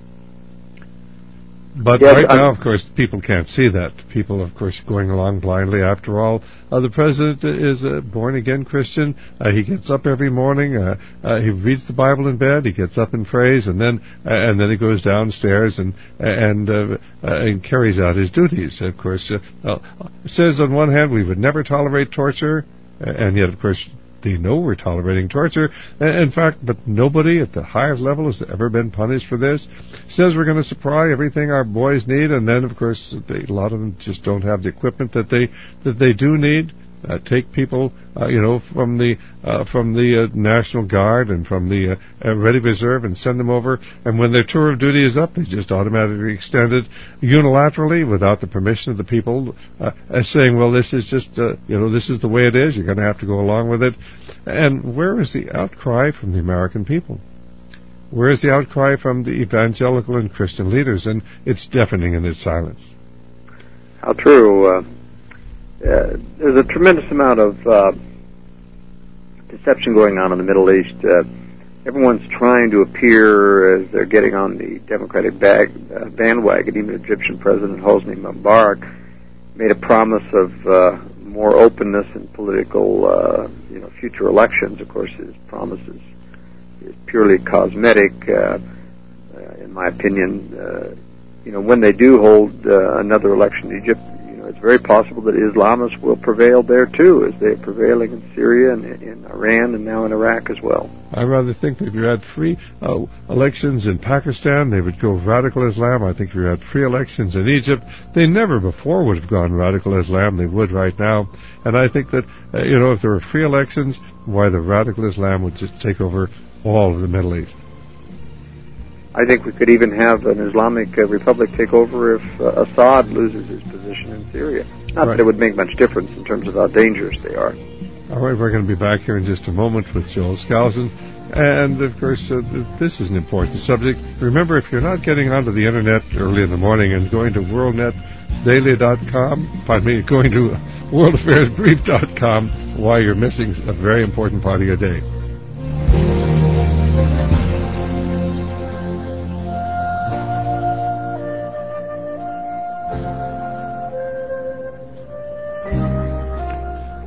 But yes, right I'm now, of course, people can't see that. People, of course, going along blindly. After all, uh, the president is a born-again Christian. Uh, he gets up every morning. Uh, uh, he reads the Bible in bed. He gets up and prays, and then uh, and then he goes downstairs and and uh, uh, and carries out his duties. Of course, uh, uh, it says on one hand we would never tolerate torture, uh, and yet, of course, they know we're tolerating torture. In fact, but nobody at the highest level has ever been punished for this. Says we're going to supply everything our boys need, and then, of course, they, a lot of them just don't have the equipment that they that they do need. Uh, take people, uh, you know, from the uh, from the uh, National Guard and from the uh, uh, Ready Reserve and send them over. And when their tour of duty is up, they just automatically extend it unilaterally without the permission of the people, uh, as saying, well, this is just, uh, you know, this is the way it is. You're going to have to go along with it. And where is the outcry from the American people? Where is the outcry from the evangelical and Christian leaders? And it's deafening in its silence. How true. Uh Uh, there's a tremendous amount of uh, deception going on in the Middle East. Uh, everyone's trying to appear as they're getting on the Democratic bag, uh, bandwagon. Even Egyptian President Hosni Mubarak made a promise of uh, more openness in political, uh, you know, future elections. Of course, his promise is, is purely cosmetic, uh, uh, in my opinion. Uh, you know, when they do hold uh, another election in Egypt, it's very possible that Islamists will prevail there too, as they're prevailing in Syria and in Iran and now in Iraq as well. I rather think that if you had free uh, elections in Pakistan, they would go radical Islam. I think if you had free elections in Egypt, they never before would have gone radical Islam. They would right now. And I think that, uh, you know, if there were free elections, why the radical Islam would just take over all of the Middle East. I think we could even have an Islamic uh, republic take over if uh, Assad loses his position in Syria. Not right. that it would make much difference in terms of how dangerous they are. All right, we're going to be back here in just a moment with Joel Skousen. And, of course, uh, this is an important subject. Remember, if you're not getting onto the Internet early in the morning and going to world net daily dot com, pardon me, going to world affairs brief dot com, why you're missing a very important part of your day.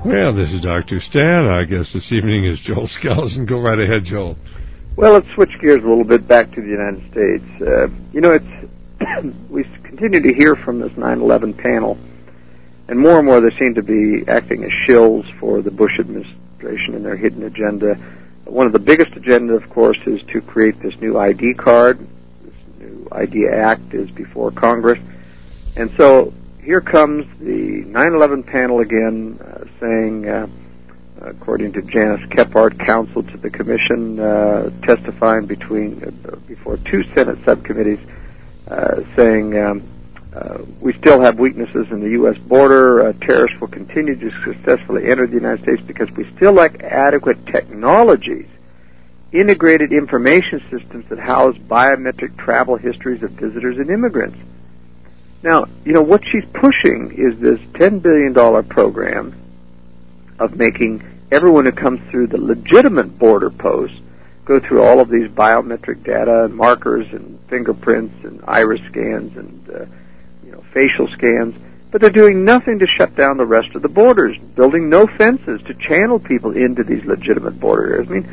Well, this is Doctor Stan. Our guest this evening is Joel Skousen. Go right ahead, Joel. Well, let's switch gears a little bit back to the United States. Uh, you know, it's we continue to hear from this nine eleven panel, and more and more they seem to be acting as shills for the Bush administration and their hidden agenda. One of the biggest agenda, of course, is to create this new I D card. This new I D Act is before Congress. And so here comes the nine eleven panel again, uh, saying, uh, according to Janice Kephart, counsel to the commission, uh, testifying between uh, before two Senate subcommittees, uh, saying um, uh, we still have weaknesses in the U S border. Uh, terrorists will continue to successfully enter the United States because we still lack adequate technologies, integrated information systems that house biometric travel histories of visitors and immigrants. Now, you know, what she's pushing is this ten billion dollars program of making everyone who comes through the legitimate border posts go through all of these biometric data and markers and fingerprints and iris scans and, uh, you know, facial scans. But they're doing nothing to shut down the rest of the borders, building no fences to channel people into these legitimate border areas. I mean,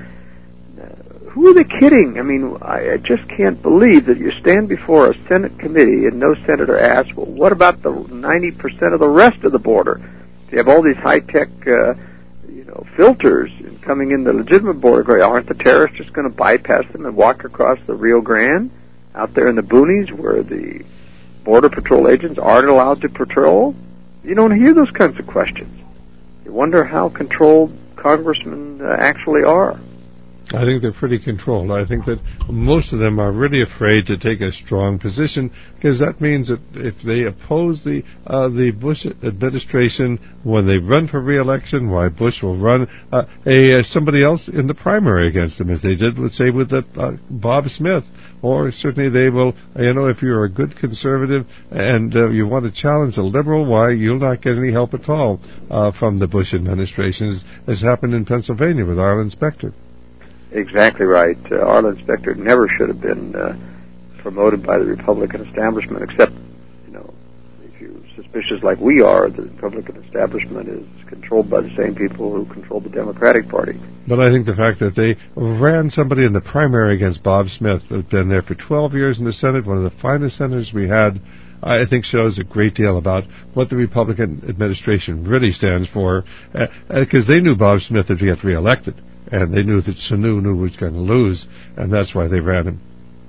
uh, who are they kidding? I mean, I, I just can't believe that you stand before a Senate committee and no senator asks, well, what about the ninety percent of the rest of the border? You have all these high-tech, uh, you know, filters coming in the legitimate border. Aren't the terrorists just going to bypass them and walk across the Rio Grande out there in the boonies where the Border Patrol agents aren't allowed to patrol? You don't hear those kinds of questions. You wonder how controlled congressmen uh, actually are. I think they're pretty controlled. I think that most of them are really afraid to take a strong position because that means that if they oppose the uh, the Bush administration when they run for re-election, why Bush will run uh, a uh, somebody else in the primary against them, as they did, let's say, with the, uh, Bob Smith. Or certainly they will, you know, if you're a good conservative and uh, you want to challenge a liberal, why, you'll not get any help at all uh, from the Bush administration, as has happened in Pennsylvania with Arlen Specter. Exactly right. Uh, Arlen Specter never should have been uh, promoted by the Republican establishment, except, you know, if you're suspicious like we are, the Republican establishment is controlled by the same people who control the Democratic Party. But I think the fact that they ran somebody in the primary against Bob Smith, who's been there for twelve years in the Senate, one of the finest senators we had, I think shows a great deal about what the Republican administration really stands for, because uh, uh, they knew Bob Smith would get reelected. And they knew that Sanu knew was going to lose, and that's why they ran him.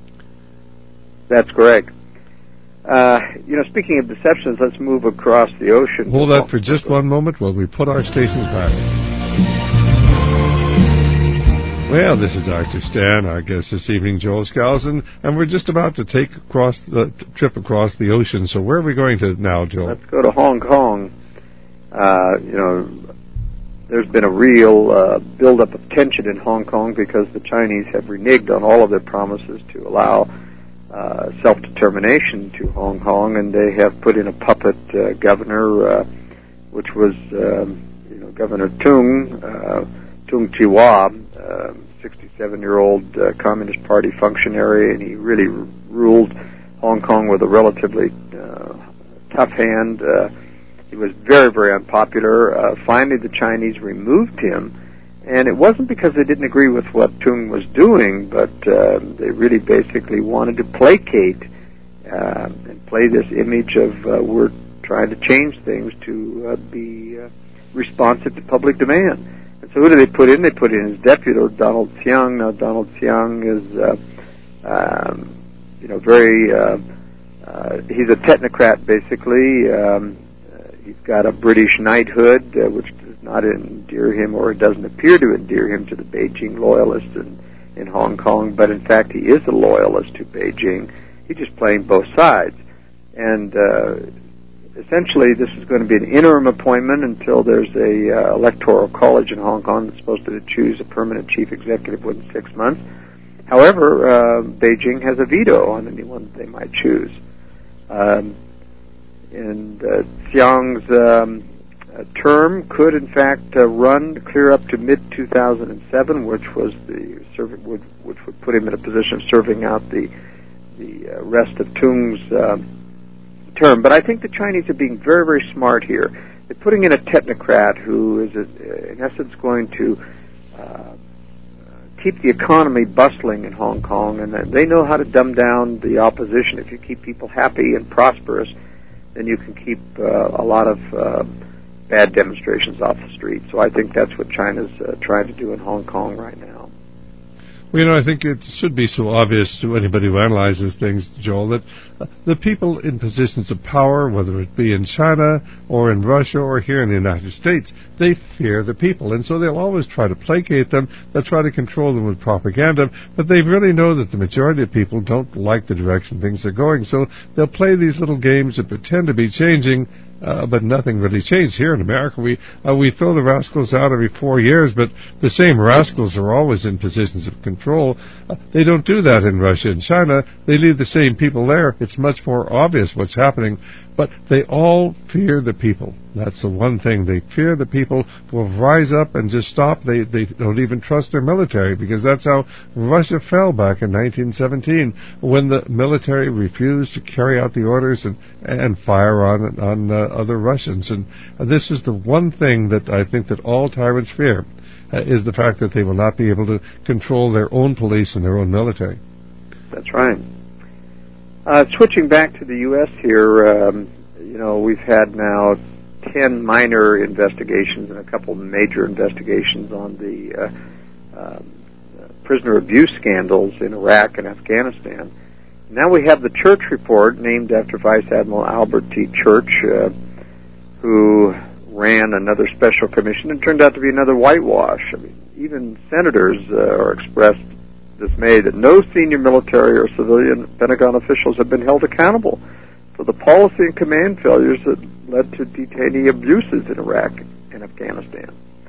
That's correct. Uh, you know, speaking of deceptions, let's move across the ocean. Hold that for just one moment while we put our stations back. Well, this is Doctor Stan, our guest this evening, Joel Skousen, and we're just about to take across the trip across the ocean. So where are we going to now, Joel? Let's go to Hong Kong. Uh, you know, there's been a real uh, buildup of tension in Hong Kong because the Chinese have reneged on all of their promises to allow uh, self-determination to Hong Kong, and they have put in a puppet uh, governor, uh, which was, um, you know, Governor Tung, uh, Tung Chee-hwa, uh, sixty-seven-year-old uh, Communist Party functionary, and he really r- ruled Hong Kong with a relatively uh, tough hand. Uh, He was very, very unpopular. Uh, finally, the Chinese removed him, and it wasn't because they didn't agree with what Tung was doing, but uh, they really basically wanted to placate uh, and play this image of uh, we're trying to change things to uh, be uh, responsive to public demand. And so who do they put in? They put in his deputy, Donald Tsiang. Now, Donald Tsiang is, uh, um, you know, very, uh, uh, he's a technocrat, basically. Um, He's got a British knighthood, uh, which does not endear him, or it doesn't appear to endear him to the Beijing loyalists in, in Hong Kong, but in fact he is a loyalist to Beijing. He's just playing both sides. And uh, essentially this is going to be an interim appointment until there's a uh, electoral college in Hong Kong that's supposed to choose a permanent chief executive within six months. However, uh, Beijing has a veto on anyone they might choose. Um, And uh, Tsiang's um, uh, term could, in fact, uh, run clear up to mid two thousand seven, which was the serving, would, which would put him in a position of serving out the the uh, rest of Tung's uh, term. But I think the Chinese are being very, very smart here. they're putting in a technocrat who is, uh, in essence, going to uh, keep the economy bustling in Hong Kong, and they know how to dumb down the opposition. If you keep people happy and prosperous, then you can keep uh, a lot of uh, bad demonstrations off the street. So I think that's what China's uh, trying to do in Hong Kong right now. Well, you know, I think it should be so obvious to anybody who analyzes things, Joel, that uh, the people in positions of power, whether it be in China or in Russia or here in the United States, they fear the people. And so they'll always try to placate them. They'll try to control them with propaganda. But they really know that the majority of people don't like the direction things are going. So they'll play these little games that pretend to be changing, Uh, but nothing really changed here in America. We uh, we throw the rascals out every four years, but the same rascals are always in positions of control. Uh, they don't do that in Russia and China. They leave the same people there. It's much more obvious what's happening, but they all fear the people. That's the one thing. They fear the people will rise up and just stop. They they don't even trust their military, because that's how Russia fell back in nineteen seventeen, when the military refused to carry out the orders and and fire on on uh, other Russians. And uh, this is the one thing that I think that all tyrants fear, uh, is the fact that they will not be able to control their own police and their own military. That's right. Uh, switching back to the U S here, um, you know, we've had now ten minor investigations and a couple major investigations on the uh, um, prisoner abuse scandals in Iraq and Afghanistan. Now we have the Church report, named after Vice Admiral Albert T. Church, uh, who ran another special commission and turned out to be another whitewash. I mean, even senators uh, are expressed dismay that no senior military or civilian Pentagon officials have been held accountable for the policy and command failures that led to detainee abuses in Iraq and Afghanistan.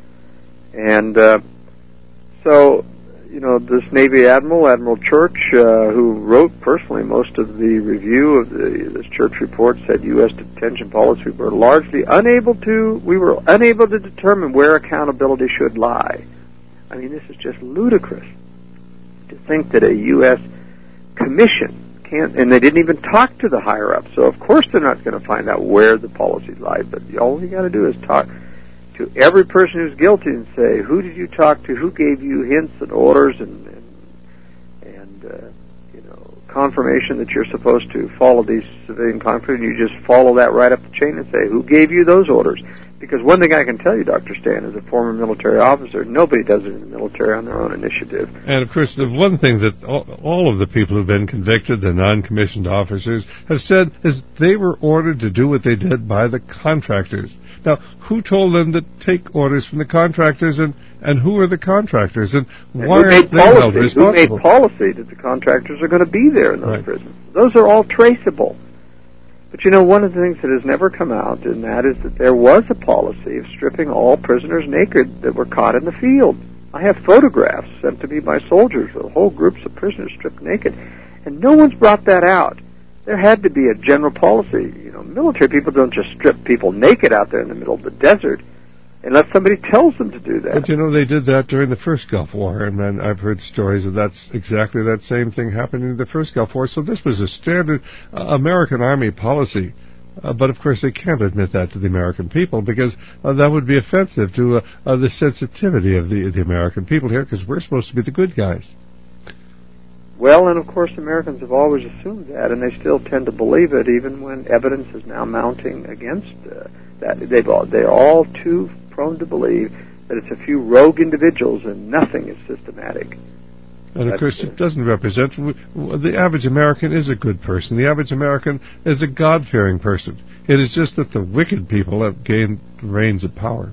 And uh, so, you know, this Navy Admiral, Admiral Church, uh, who wrote personally most of the review of the, this Church report, said U S detention policy were largely unable to, we were unable to determine where accountability should lie. I mean, this is just ludicrous to think that a U S commission can't, and they didn't even talk to the higher ups, so of course they're not going to find out where the policies lie, but all you got to do is talk to every person who's guilty and say, who did you talk to, who gave you hints and orders and, and, and uh, you know, confirmation that you're supposed to follow these civilian conflicts, and you just follow that right up the chain and say, who gave you those orders? Because one thing I can tell you, Doctor Stan, as a former military officer, nobody does it in the military on their own initiative. And, of course, the one thing that all, all of the people who've been convicted, the non-commissioned officers, have said is they were ordered to do what they did by the contractors. Now, who told them to take orders from the contractors, and, and who are the contractors, and why and aren't they policy? held responsible? Who made policy that the contractors are going to be there in those right. prisons? Those are all traceable. But, you know, one of the things that has never come out, and that is that there was a policy of stripping all prisoners naked that were caught in the field. I have photographs sent to me by soldiers with whole groups of prisoners stripped naked, and no one's brought that out. There had to be a general policy. You know, military people don't just strip people naked out there in the middle of the desert unless somebody tells them to do that. But, you know, they did that during the first Gulf War, and, and I've heard stories of that's exactly that same thing happening in the first Gulf War. So this was a standard uh, American Army policy. Uh, but, of course, they can't admit that to the American people, because uh, that would be offensive to uh, uh, the sensitivity of the, the American people here, because we're supposed to be the good guys. Well, and of course Americans have always assumed that, and they still tend to believe it, even when evidence is now mounting against uh, that. They've all, they're all too prone to believe that it's a few rogue individuals and nothing is systematic. And of course, it doesn't represent, the average American is a good person. The average American is a God-fearing person. It is just that the wicked people have gained the reins of power.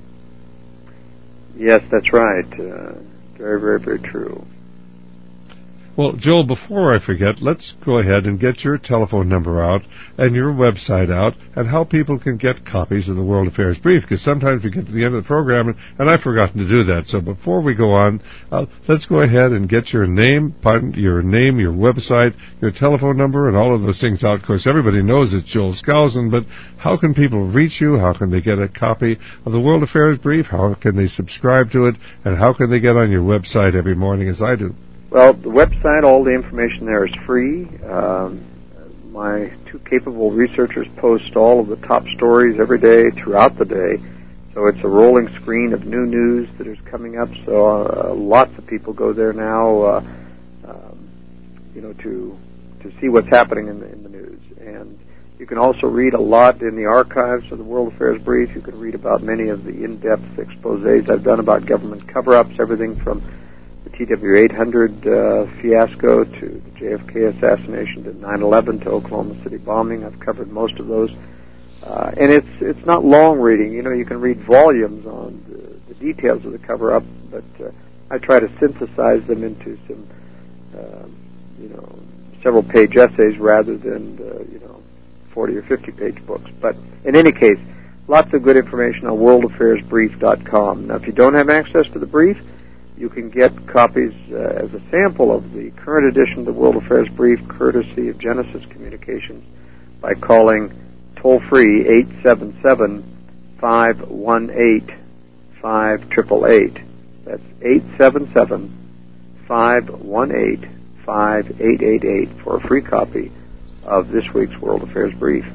Yes, that's right. Uh, very, very, very true. Well, Joel, before I forget, let's go ahead and get your telephone number out and your website out and how people can get copies of the World Affairs Brief, because sometimes we get to the end of the program and, and I've forgotten to do that. So before we go on, uh, let's go ahead and get your name, pardon, your name, your website, your telephone number, and all of those things out. Of course, everybody knows it's Joel Skousen, but how can people reach you? How can they get a copy of the World Affairs Brief? How can they subscribe to it? And how can they get on your website every morning as I do? Well, the website, all the information there is free. Um, my two capable researchers post all of the top stories every day throughout the day. So it's a rolling screen of new news that is coming up. So uh, lots of people go there now, uh, um, you know, to to see what's happening in the, in the news. And you can also read a lot in the archives of the World Affairs Brief. You can read about many of the in-depth exposés I've done about government cover-ups, everything from the T W eight hundred uh, fiasco to the J F K assassination to nine eleven to Oklahoma City bombing. I've covered most of those. Uh, and it's it's not long reading. You know, you can read volumes on the, the details of the cover-up, but uh, I try to synthesize them into some, uh, you know, several-page essays rather than, uh, you know, forty or fifty-page books. But in any case, lots of good information on world affairs brief dot com. Now, if you don't have access to the brief, you can get copies uh, as a sample of the current edition of the World Affairs Brief, courtesy of Genesis Communications, by calling toll-free eight seven seven, five one eight, five eight eight eight. That's eight seven seven, five one eight, five eight eight eight for a free copy of this week's World Affairs Brief.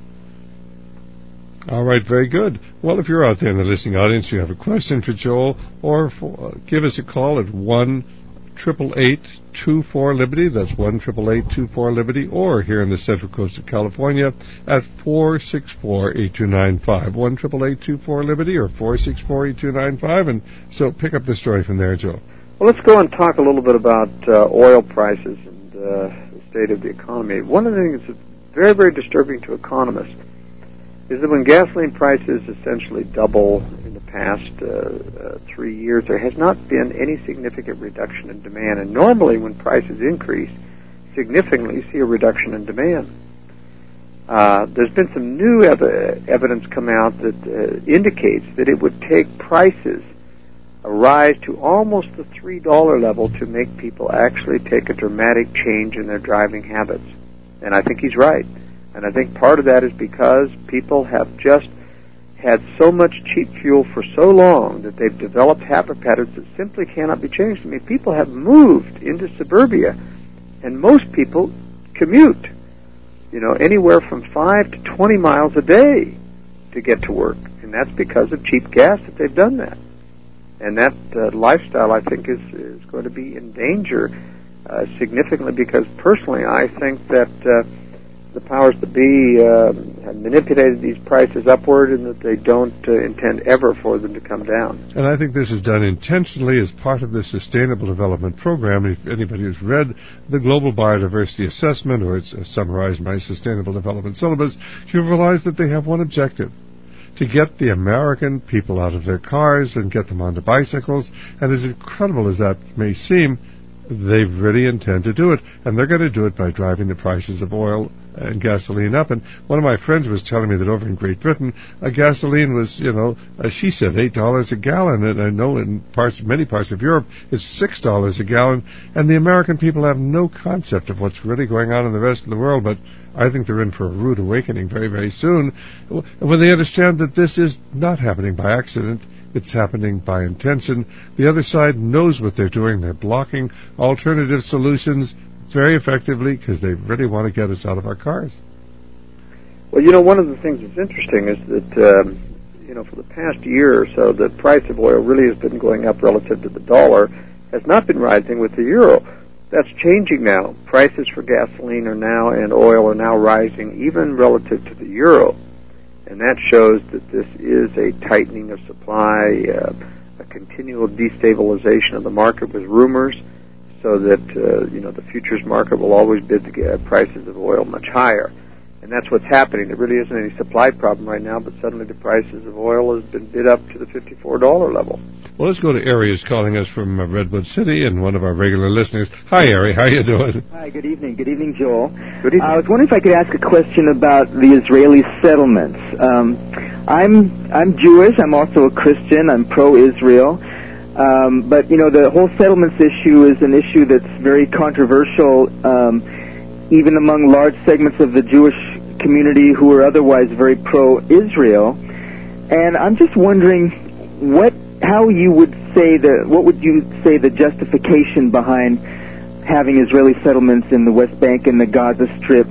All right, very good. Well, if you're out there in the listening audience, you have a question for Joel, or for, uh, give us a call at one eight eight eight, two four, Liberty. That's one eight eight eight, two four, Liberty. Or here in the Central Coast of California at four six four, eight two nine five. one eight eight eight, two four, Liberty or four six four, eight two nine five. And so pick up the story from there, Joel. Well, let's go and talk a little bit about uh, oil prices and uh, the state of the economy. One of the things that's very, very disturbing to economists is that when gasoline prices essentially double in the past uh, uh, three years, there has not been any significant reduction in demand. And normally when prices increase significantly, you see a reduction in demand. Uh, there's been some new ev- evidence come out that uh, indicates that it would take prices a rise to almost the three dollar level to make people actually take a dramatic change in their driving habits. And I think he's right. And I think part of that is because people have just had so much cheap fuel for so long that they've developed habit patterns that simply cannot be changed. I mean, people have moved into suburbia, and most people commute, you know, anywhere from five to twenty miles a day to get to work. And that's because of cheap gas that they've done that. And that uh, lifestyle, I think, is, is going to be in danger uh, significantly because, personally, I think that uh, the powers that be uh, have manipulated these prices upward and that they don't uh, intend ever for them to come down. And I think this is done intentionally as part of the Sustainable Development Program. If anybody who's read the Global Biodiversity Assessment, or it's uh, summarized my Sustainable Development Syllabus, you'll realize that they have one objective: to get the American people out of their cars and get them onto bicycles. And as incredible as that may seem, they really intend to do it. And they're going to do it by driving the prices of oil and gasoline up. And one of my friends was telling me that over in Great Britain, a gasoline was, you know, uh, she said eight dollars a gallon. And I know in parts, many parts of Europe, it's six dollars a gallon. And the American people have no concept of what's really going on in the rest of the world. But I think they're in for a rude awakening very, very soon when they understand that this is not happening by accident. It's happening by intention. The other side knows what they're doing. They're blocking alternative solutions very effectively because they really want to get us out of our cars. Well, you know, one of the things that's interesting is that, um, you know, for the past year or so, the price of oil really has been going up relative to the dollar, has not been rising with the euro. That's changing now. Prices for gasoline are now, and oil are now rising even relative to the euro. And that shows that this is a tightening of supply, uh, a continual destabilization of the market with rumors, so that, uh, you know, the futures market will always bid the uh, prices of oil much higher. And that's what's happening. There really isn't any supply problem right now, but suddenly the prices of oil has been bid up to the fifty-four dollar level. Well, let's go to Ari, who's calling us from uh, Redwood City, and one of our regular listeners. Hi, Ari. How you doing? Hi, good evening. Good evening, Joel. Good evening. I was wondering if I could ask a question about the Israeli settlements. Um, I'm I'm Jewish. I'm also a Christian. I'm pro-Israel. Um, but, you know, the whole settlements issue is an issue that's very controversial, um, even among large segments of the Jewish community who are otherwise very pro-Israel. And I'm just wondering what, how you would say the, what would you say the justification behind having Israeli settlements in the West Bank and the Gaza Strip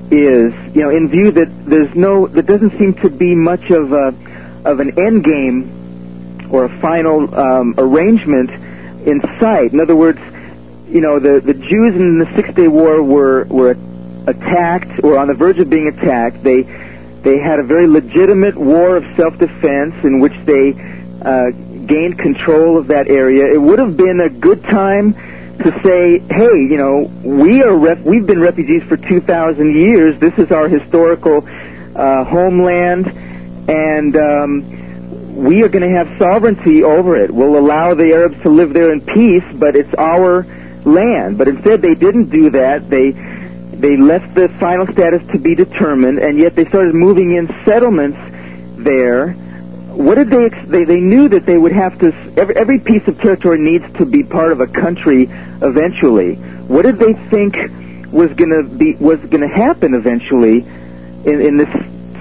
is, you know, in view that there's no, there doesn't seem to be much of a, of an end game or a final um, arrangement in sight. In other words, you know, the, the Jews in the Six-Day War were were attacked or on the verge of being attacked. They they had a very legitimate war of self-defense in which they uh, gained control of that area. It would have been a good time to say, hey, you know, we are ref- we've been refugees for two thousand years. This is our historical uh, homeland, and um, we are going to have sovereignty over it. We'll allow the Arabs to live there in peace, but it's our land. But instead, they didn't do that. They they left the final status to be determined, and yet they started moving in settlements there. What did they, ex- they, they knew that they would have to, every, every piece of territory needs to be part of a country eventually. What did they think was going to be, was going to happen eventually in, in this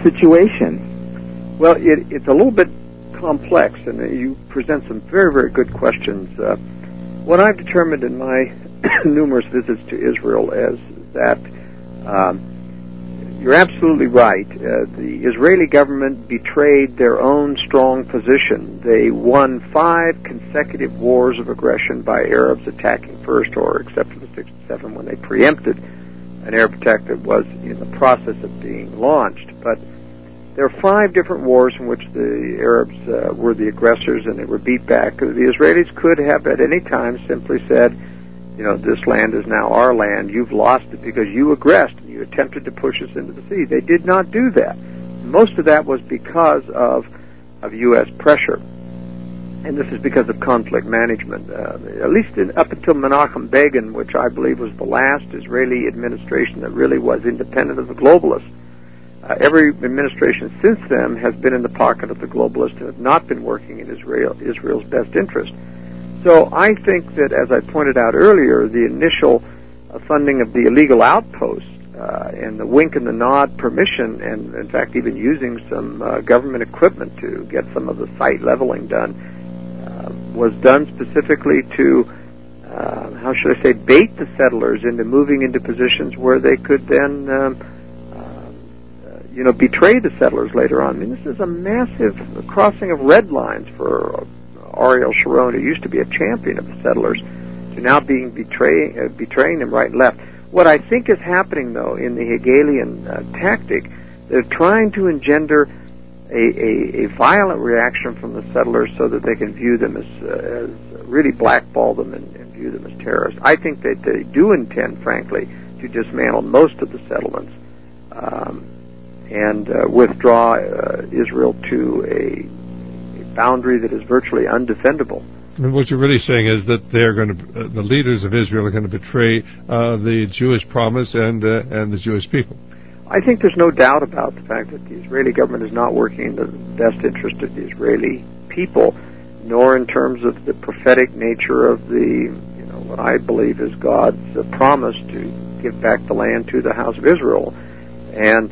situation? Well, it, it's a little bit complex, and you present some very, very good questions. Uh, what I've determined in my numerous visits to Israel is that um, you're absolutely right. Uh, the Israeli government betrayed their own strong position. They won five consecutive wars of aggression by Arabs attacking first, or except for the sixty-seven when they preempted an Arab attack that was in the process of being launched. But there are five different wars in which the Arabs uh, were the aggressors and they were beat back. The Israelis could have at any time simply said, you know, this land is now our land. You've lost it because you aggressed and you attempted to push us into the sea. They did not do that. Most of that was because of of U S pressure, and this is because of conflict management. Uh, at least in, up until Menachem Begin, which I believe was the last Israeli administration that really was independent of the globalists. Uh, every administration since then has been in the pocket of the globalists and have not been working in Israel Israel's best interest. So I think that, as I pointed out earlier, the initial uh, funding of the illegal outposts uh, and the wink and the nod permission, and in fact even using some uh, government equipment to get some of the site leveling done, uh, was done specifically to, uh, how should I say, bait the settlers into moving into positions where they could then, um, uh, you know, betray the settlers later on. I mean, this is a massive crossing of red lines for Ariel Sharon, who used to be a champion of the settlers, to now being betray, uh, betraying them right and left. What I think is happening, though, in the Hegelian uh, tactic, they're trying to engender a, a, a violent reaction from the settlers so that they can view them as, uh, as really blackball them and, and view them as terrorists. I think that they do intend, frankly, to dismantle most of the settlements um, and uh, withdraw uh, Israel to a boundary that is virtually undefendable. And what you're really saying is that they're going to, uh, the leaders of Israel are going to betray uh, the Jewish promise and uh, and the Jewish people. I think there's no doubt about the fact that the Israeli government is not working in the best interest of the Israeli people, nor in terms of the prophetic nature of the, you know, what I believe is God's uh, promise to give back the land to the house of Israel. And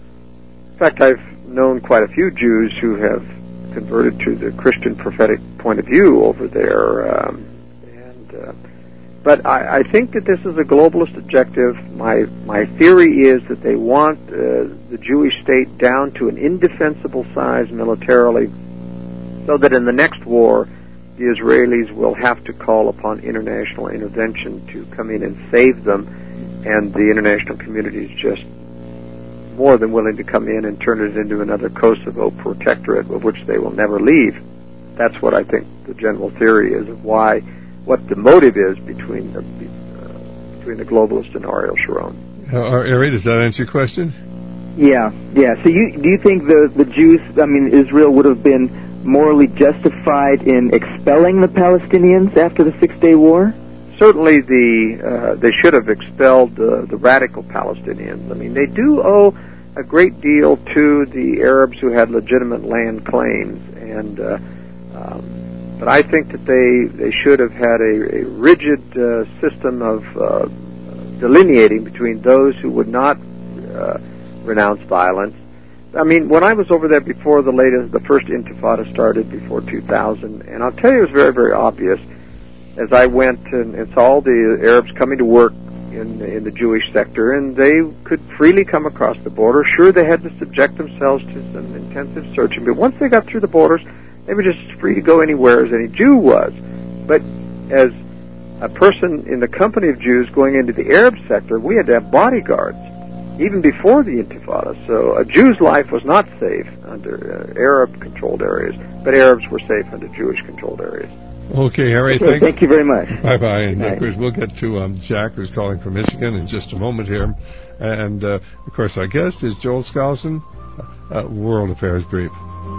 in fact, I've known quite a few Jews who have converted to the Christian prophetic point of view over there. Um, and uh, but I, I think that this is a globalist objective. My my theory is that they want uh, the Jewish state down to an indefensible size militarily, so that in the next war, the Israelis will have to call upon international intervention to come in and save them, and the international community is just more than willing to come in and turn it into another Kosovo protectorate of which they will never leave. That's what I think the general theory is of why, what the motive is between the uh, between the globalist and Ariel Sharon. Uh, Ari, does that answer your question? Yeah, yeah. So you do you think the the Jews, I mean Israel, would have been morally justified in expelling the Palestinians after the Six-Day War? Certainly, the uh, they should have expelled uh, the radical Palestinians. I mean, they do owe a great deal to the Arabs who had legitimate land claims, and uh, um, but I think that they they should have had a, a rigid uh, system of uh, delineating between those who would not uh, renounce violence. I mean, when I was over there before the latest, the first Intifada started before two thousand, and I'll tell you, it was very, very obvious. As I went and, and saw all the Arabs coming to work in in the Jewish sector, and they could freely come across the border. Sure, they had to subject themselves to some intensive searching, but once they got through the borders, they were just free to go anywhere as any Jew was. But as a person in the company of Jews going into the Arab sector, we had to have bodyguards, even before the Intifada. So a Jew's life was not safe under uh, Arab-controlled areas, but Arabs were safe under Jewish-controlled areas. Okay, Harry, Okay, thanks. thank you very much. Bye-bye. And, Bye. of course, we'll get to um, Jack, who's calling from Michigan, in just a moment here. And, uh, of course, our guest is Joel Skousen, uh, World Affairs Brief.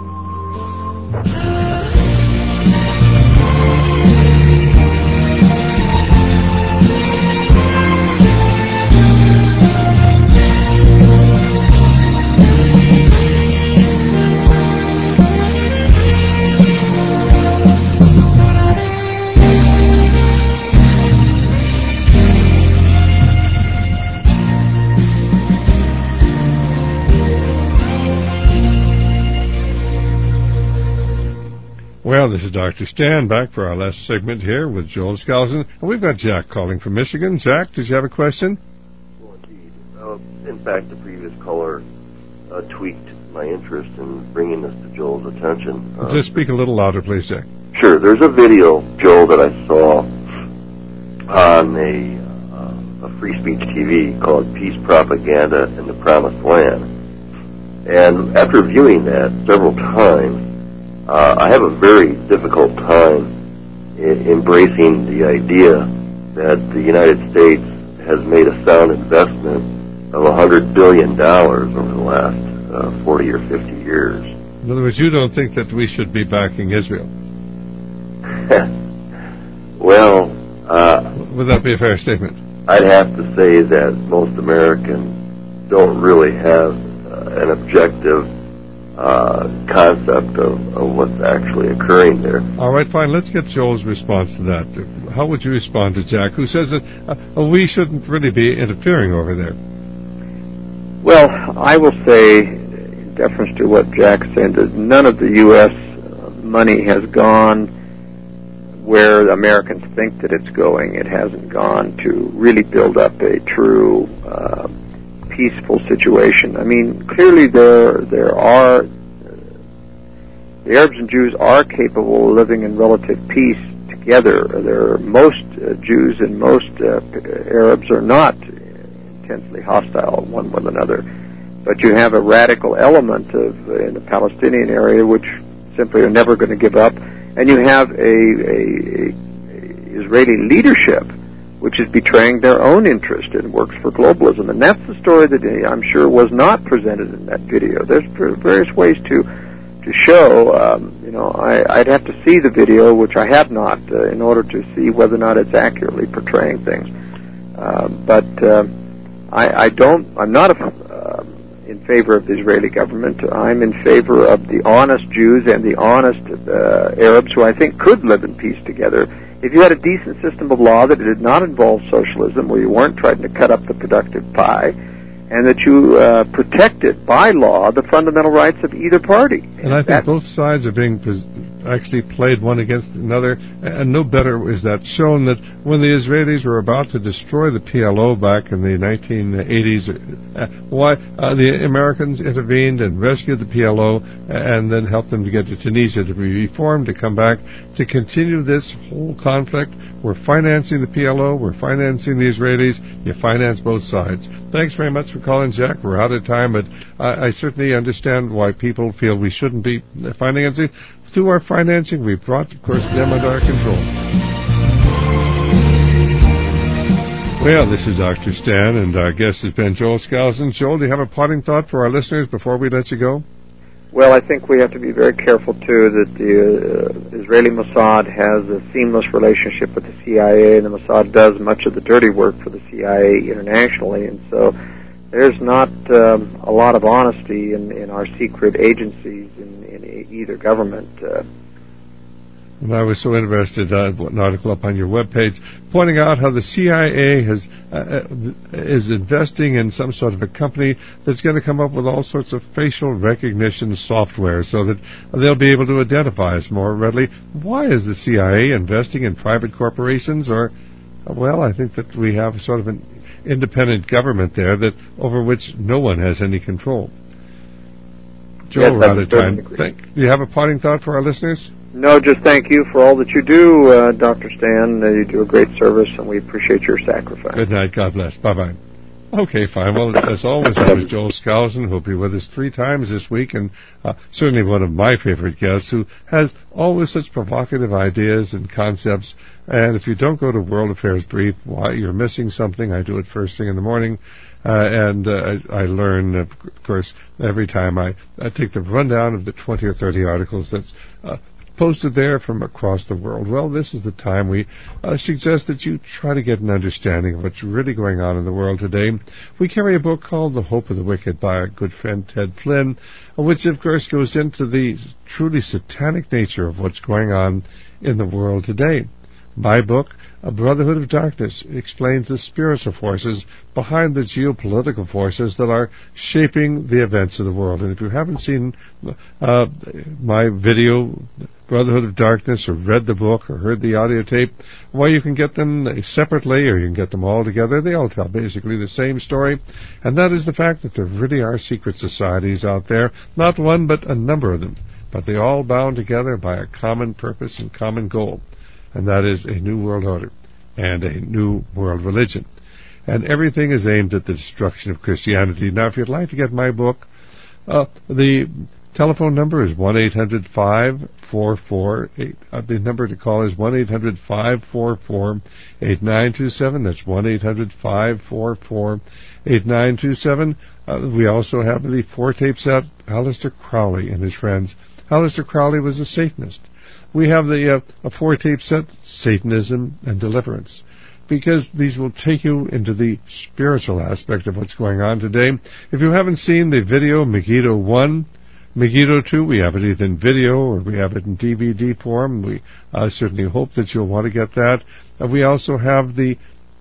Well, this is Doctor Stan back for our last segment here with Joel Skousen. And we've got Jack calling from Michigan. Jack, did you have a question? Well, indeed. Uh, in fact, the previous caller uh, tweaked my interest in bringing this to Joel's attention. Uh, Just speak a little louder, please, Jack. Sure. There's a video, Joel, that I saw on a, uh, a free speech T V called Peace Propaganda in the Promised Land. And after viewing that several times, Uh, I have a very difficult time I- embracing the idea that the United States has made a sound investment of one hundred billion dollars over the last uh, forty or fifty years. In other words, you don't think that we should be backing Israel? Well, uh, would that be a fair statement? I'd have to say that most Americans don't really have uh, an objective Uh, concept of, of what's actually occurring there. All right, fine. Let's get Joel's response to that. How would you respond to Jack, who says that uh, we shouldn't really be interfering over there? Well, I will say, in deference to what Jack said, that none of the U S money has gone where Americans think that it's going. It hasn't gone to really build up a true uh, peaceful situation. I mean, clearly there there are uh, the Arabs and Jews are capable of living in relative peace together. There are most uh, Jews and most uh, Arabs are not intensely hostile one with another, but you have a radical element of uh, in the Palestinian area which simply are never going to give up, and you have a, a, a Israeli leadership which is betraying their own interest and works for globalism. And that's the story that I'm sure was not presented in that video. There's various ways to to show, um, you know, I, I'd have to see the video, which I have not, uh, in order to see whether or not it's accurately portraying things. Uh, but uh, I, I don't, I'm not a, uh, in favor of the Israeli government. I'm in favor of the honest Jews and the honest uh, Arabs who I think could live in peace together. If you had a decent system of law that did not involve socialism, where you weren't trying to cut up the productive pie, and that you uh, protected by law the fundamental rights of either party. And I think both sides are being pos- actually played one against another, and no better is that shown that when the Israelis were about to destroy the P L O back in the nineteen eighties, uh, why uh, the Americans intervened and rescued the P L O and then helped them to get to Tunisia to be reformed, to come back, to continue this whole conflict. We're financing the P L O, we're financing the Israelis, you finance both sides. Thanks very much for calling, Jack. We're out of time, but I, I certainly understand why people feel we shouldn't be financing. Through our financing, we've brought, of course, them under our control. Well, this is Doctor Stan, and our guest has been Joel Skousen. Joel, do you have a parting thought for our listeners before we let you go? Well, I think we have to be very careful, too, that the uh, Israeli Mossad has a seamless relationship with the C I A, and the Mossad does much of the dirty work for the C I A internationally, and so there's not um, a lot of honesty in, in our secret agencies in, in either government. Uh, And I was so interested in uh, an article up on your webpage pointing out how the C I A has uh, is investing in some sort of a company that's going to come up with all sorts of facial recognition software so that they'll be able to identify us more readily. Why is the C I A investing in private corporations? Or, well, I think that we have sort of an independent government there that over which no one has any control. Joe, yes, we're out of time. Thank, do you have a parting thought for our listeners? No, just thank you for all that you do, uh, Doctor Stan. Uh, you do a great service, and we appreciate your sacrifice. Good night. God bless. Bye-bye. Okay, fine. Well, as always, that was Joel Skousen, who'll be with us three times this week, and uh, certainly one of my favorite guests, who has always such provocative ideas and concepts. And if you don't go to World Affairs Brief, why, you're missing something. I do it first thing in the morning, uh, and uh, I, I learn, of course, every time I, I take the rundown of the twenty or thirty articles that's uh, posted there from across the world. Well, this is the time we uh, suggest that you try to get an understanding of what's really going on in the world today. We carry a book called The Hope of the Wicked by our good friend Ted Flynn, which, of course, goes into the truly satanic nature of what's going on in the world today. My book, A Brotherhood of Darkness, explains the spiritual forces behind the geopolitical forces that are shaping the events of the world. And if you haven't seen uh, my video, Brotherhood of Darkness, or read the book, or heard the audio tape, well, you can get them separately, or you can get them all together. They all tell basically the same story, and that is the fact that there really are secret societies out there, not one, but a number of them, but they all bound together by a common purpose and common goal. And that is a new world order and a new world religion. And everything is aimed at the destruction of Christianity. Now, if you'd like to get my book, uh, the telephone number is one eight hundred five four four eight. Uh, the number to call is one eight hundred five four four eight nine two seven. That's one eight hundred five four four eight nine two seven. Uh, we also have the four-tape set, Aleister Crowley and his friends. Aleister Crowley was a Satanist. We have the uh, a four-tape set, Satanism and Deliverance, because these will take you into the spiritual aspect of what's going on today. If you haven't seen the video, Megiddo one, Megiddo two, we have it either in video or we have it in D V D form. We uh, certainly hope that you'll want to get that. Uh, we also have the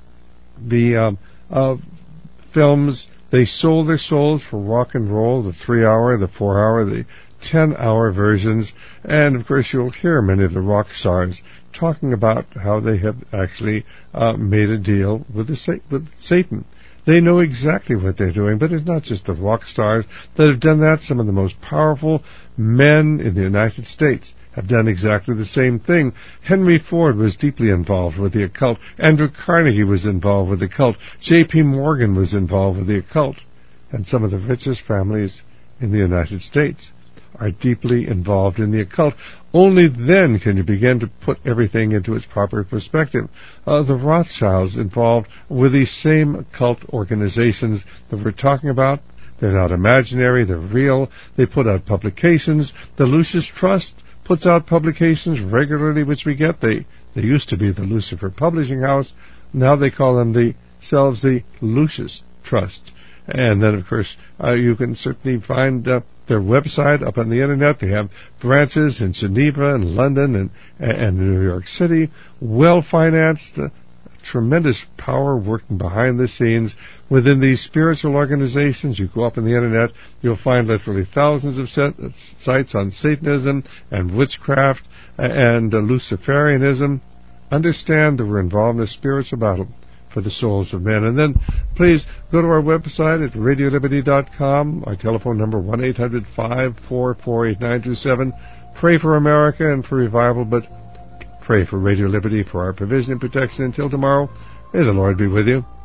the um, uh, films. They sold their souls for rock and roll, the three-hour, the four-hour, the ten-hour versions, and of course you'll hear many of the rock stars talking about how they have actually uh, made a deal with the sa- with Satan. They know exactly what they're doing, but it's not just the rock stars that have done that. Some of the most powerful men in the United States have done exactly the same thing. Henry Ford was deeply involved with the occult. Andrew Carnegie was involved with the occult. J P Morgan was involved with the occult. And some of the richest families in the United States are deeply involved in the occult. Only then can you begin to put everything into its proper perspective. Uh, the Rothschilds involved with these same occult organizations that we're talking about. They're not imaginary, they're real. They put out publications. The Lucis Trust puts out publications regularly, which we get. They they used to be the Lucifer Publishing House. Now they call them themselves the Lucis Trust. And then, of course, uh, you can certainly find uh, their website up on the Internet. They have branches in Geneva and London and, and New York City, well-financed, uh, tremendous power working behind the scenes within these spiritual organizations. You go up on the Internet, you'll find literally thousands of set, uh, sites on Satanism and witchcraft and uh, Luciferianism. Understand that we're involved in a spiritual battle for the souls of men. And then please go to our website at radio liberty dot com. Our telephone number one eight hundred five four four eight nine two seven. Pray for America and for revival, but pray for Radio Liberty for our provision and protection. Until tomorrow, may the Lord be with you.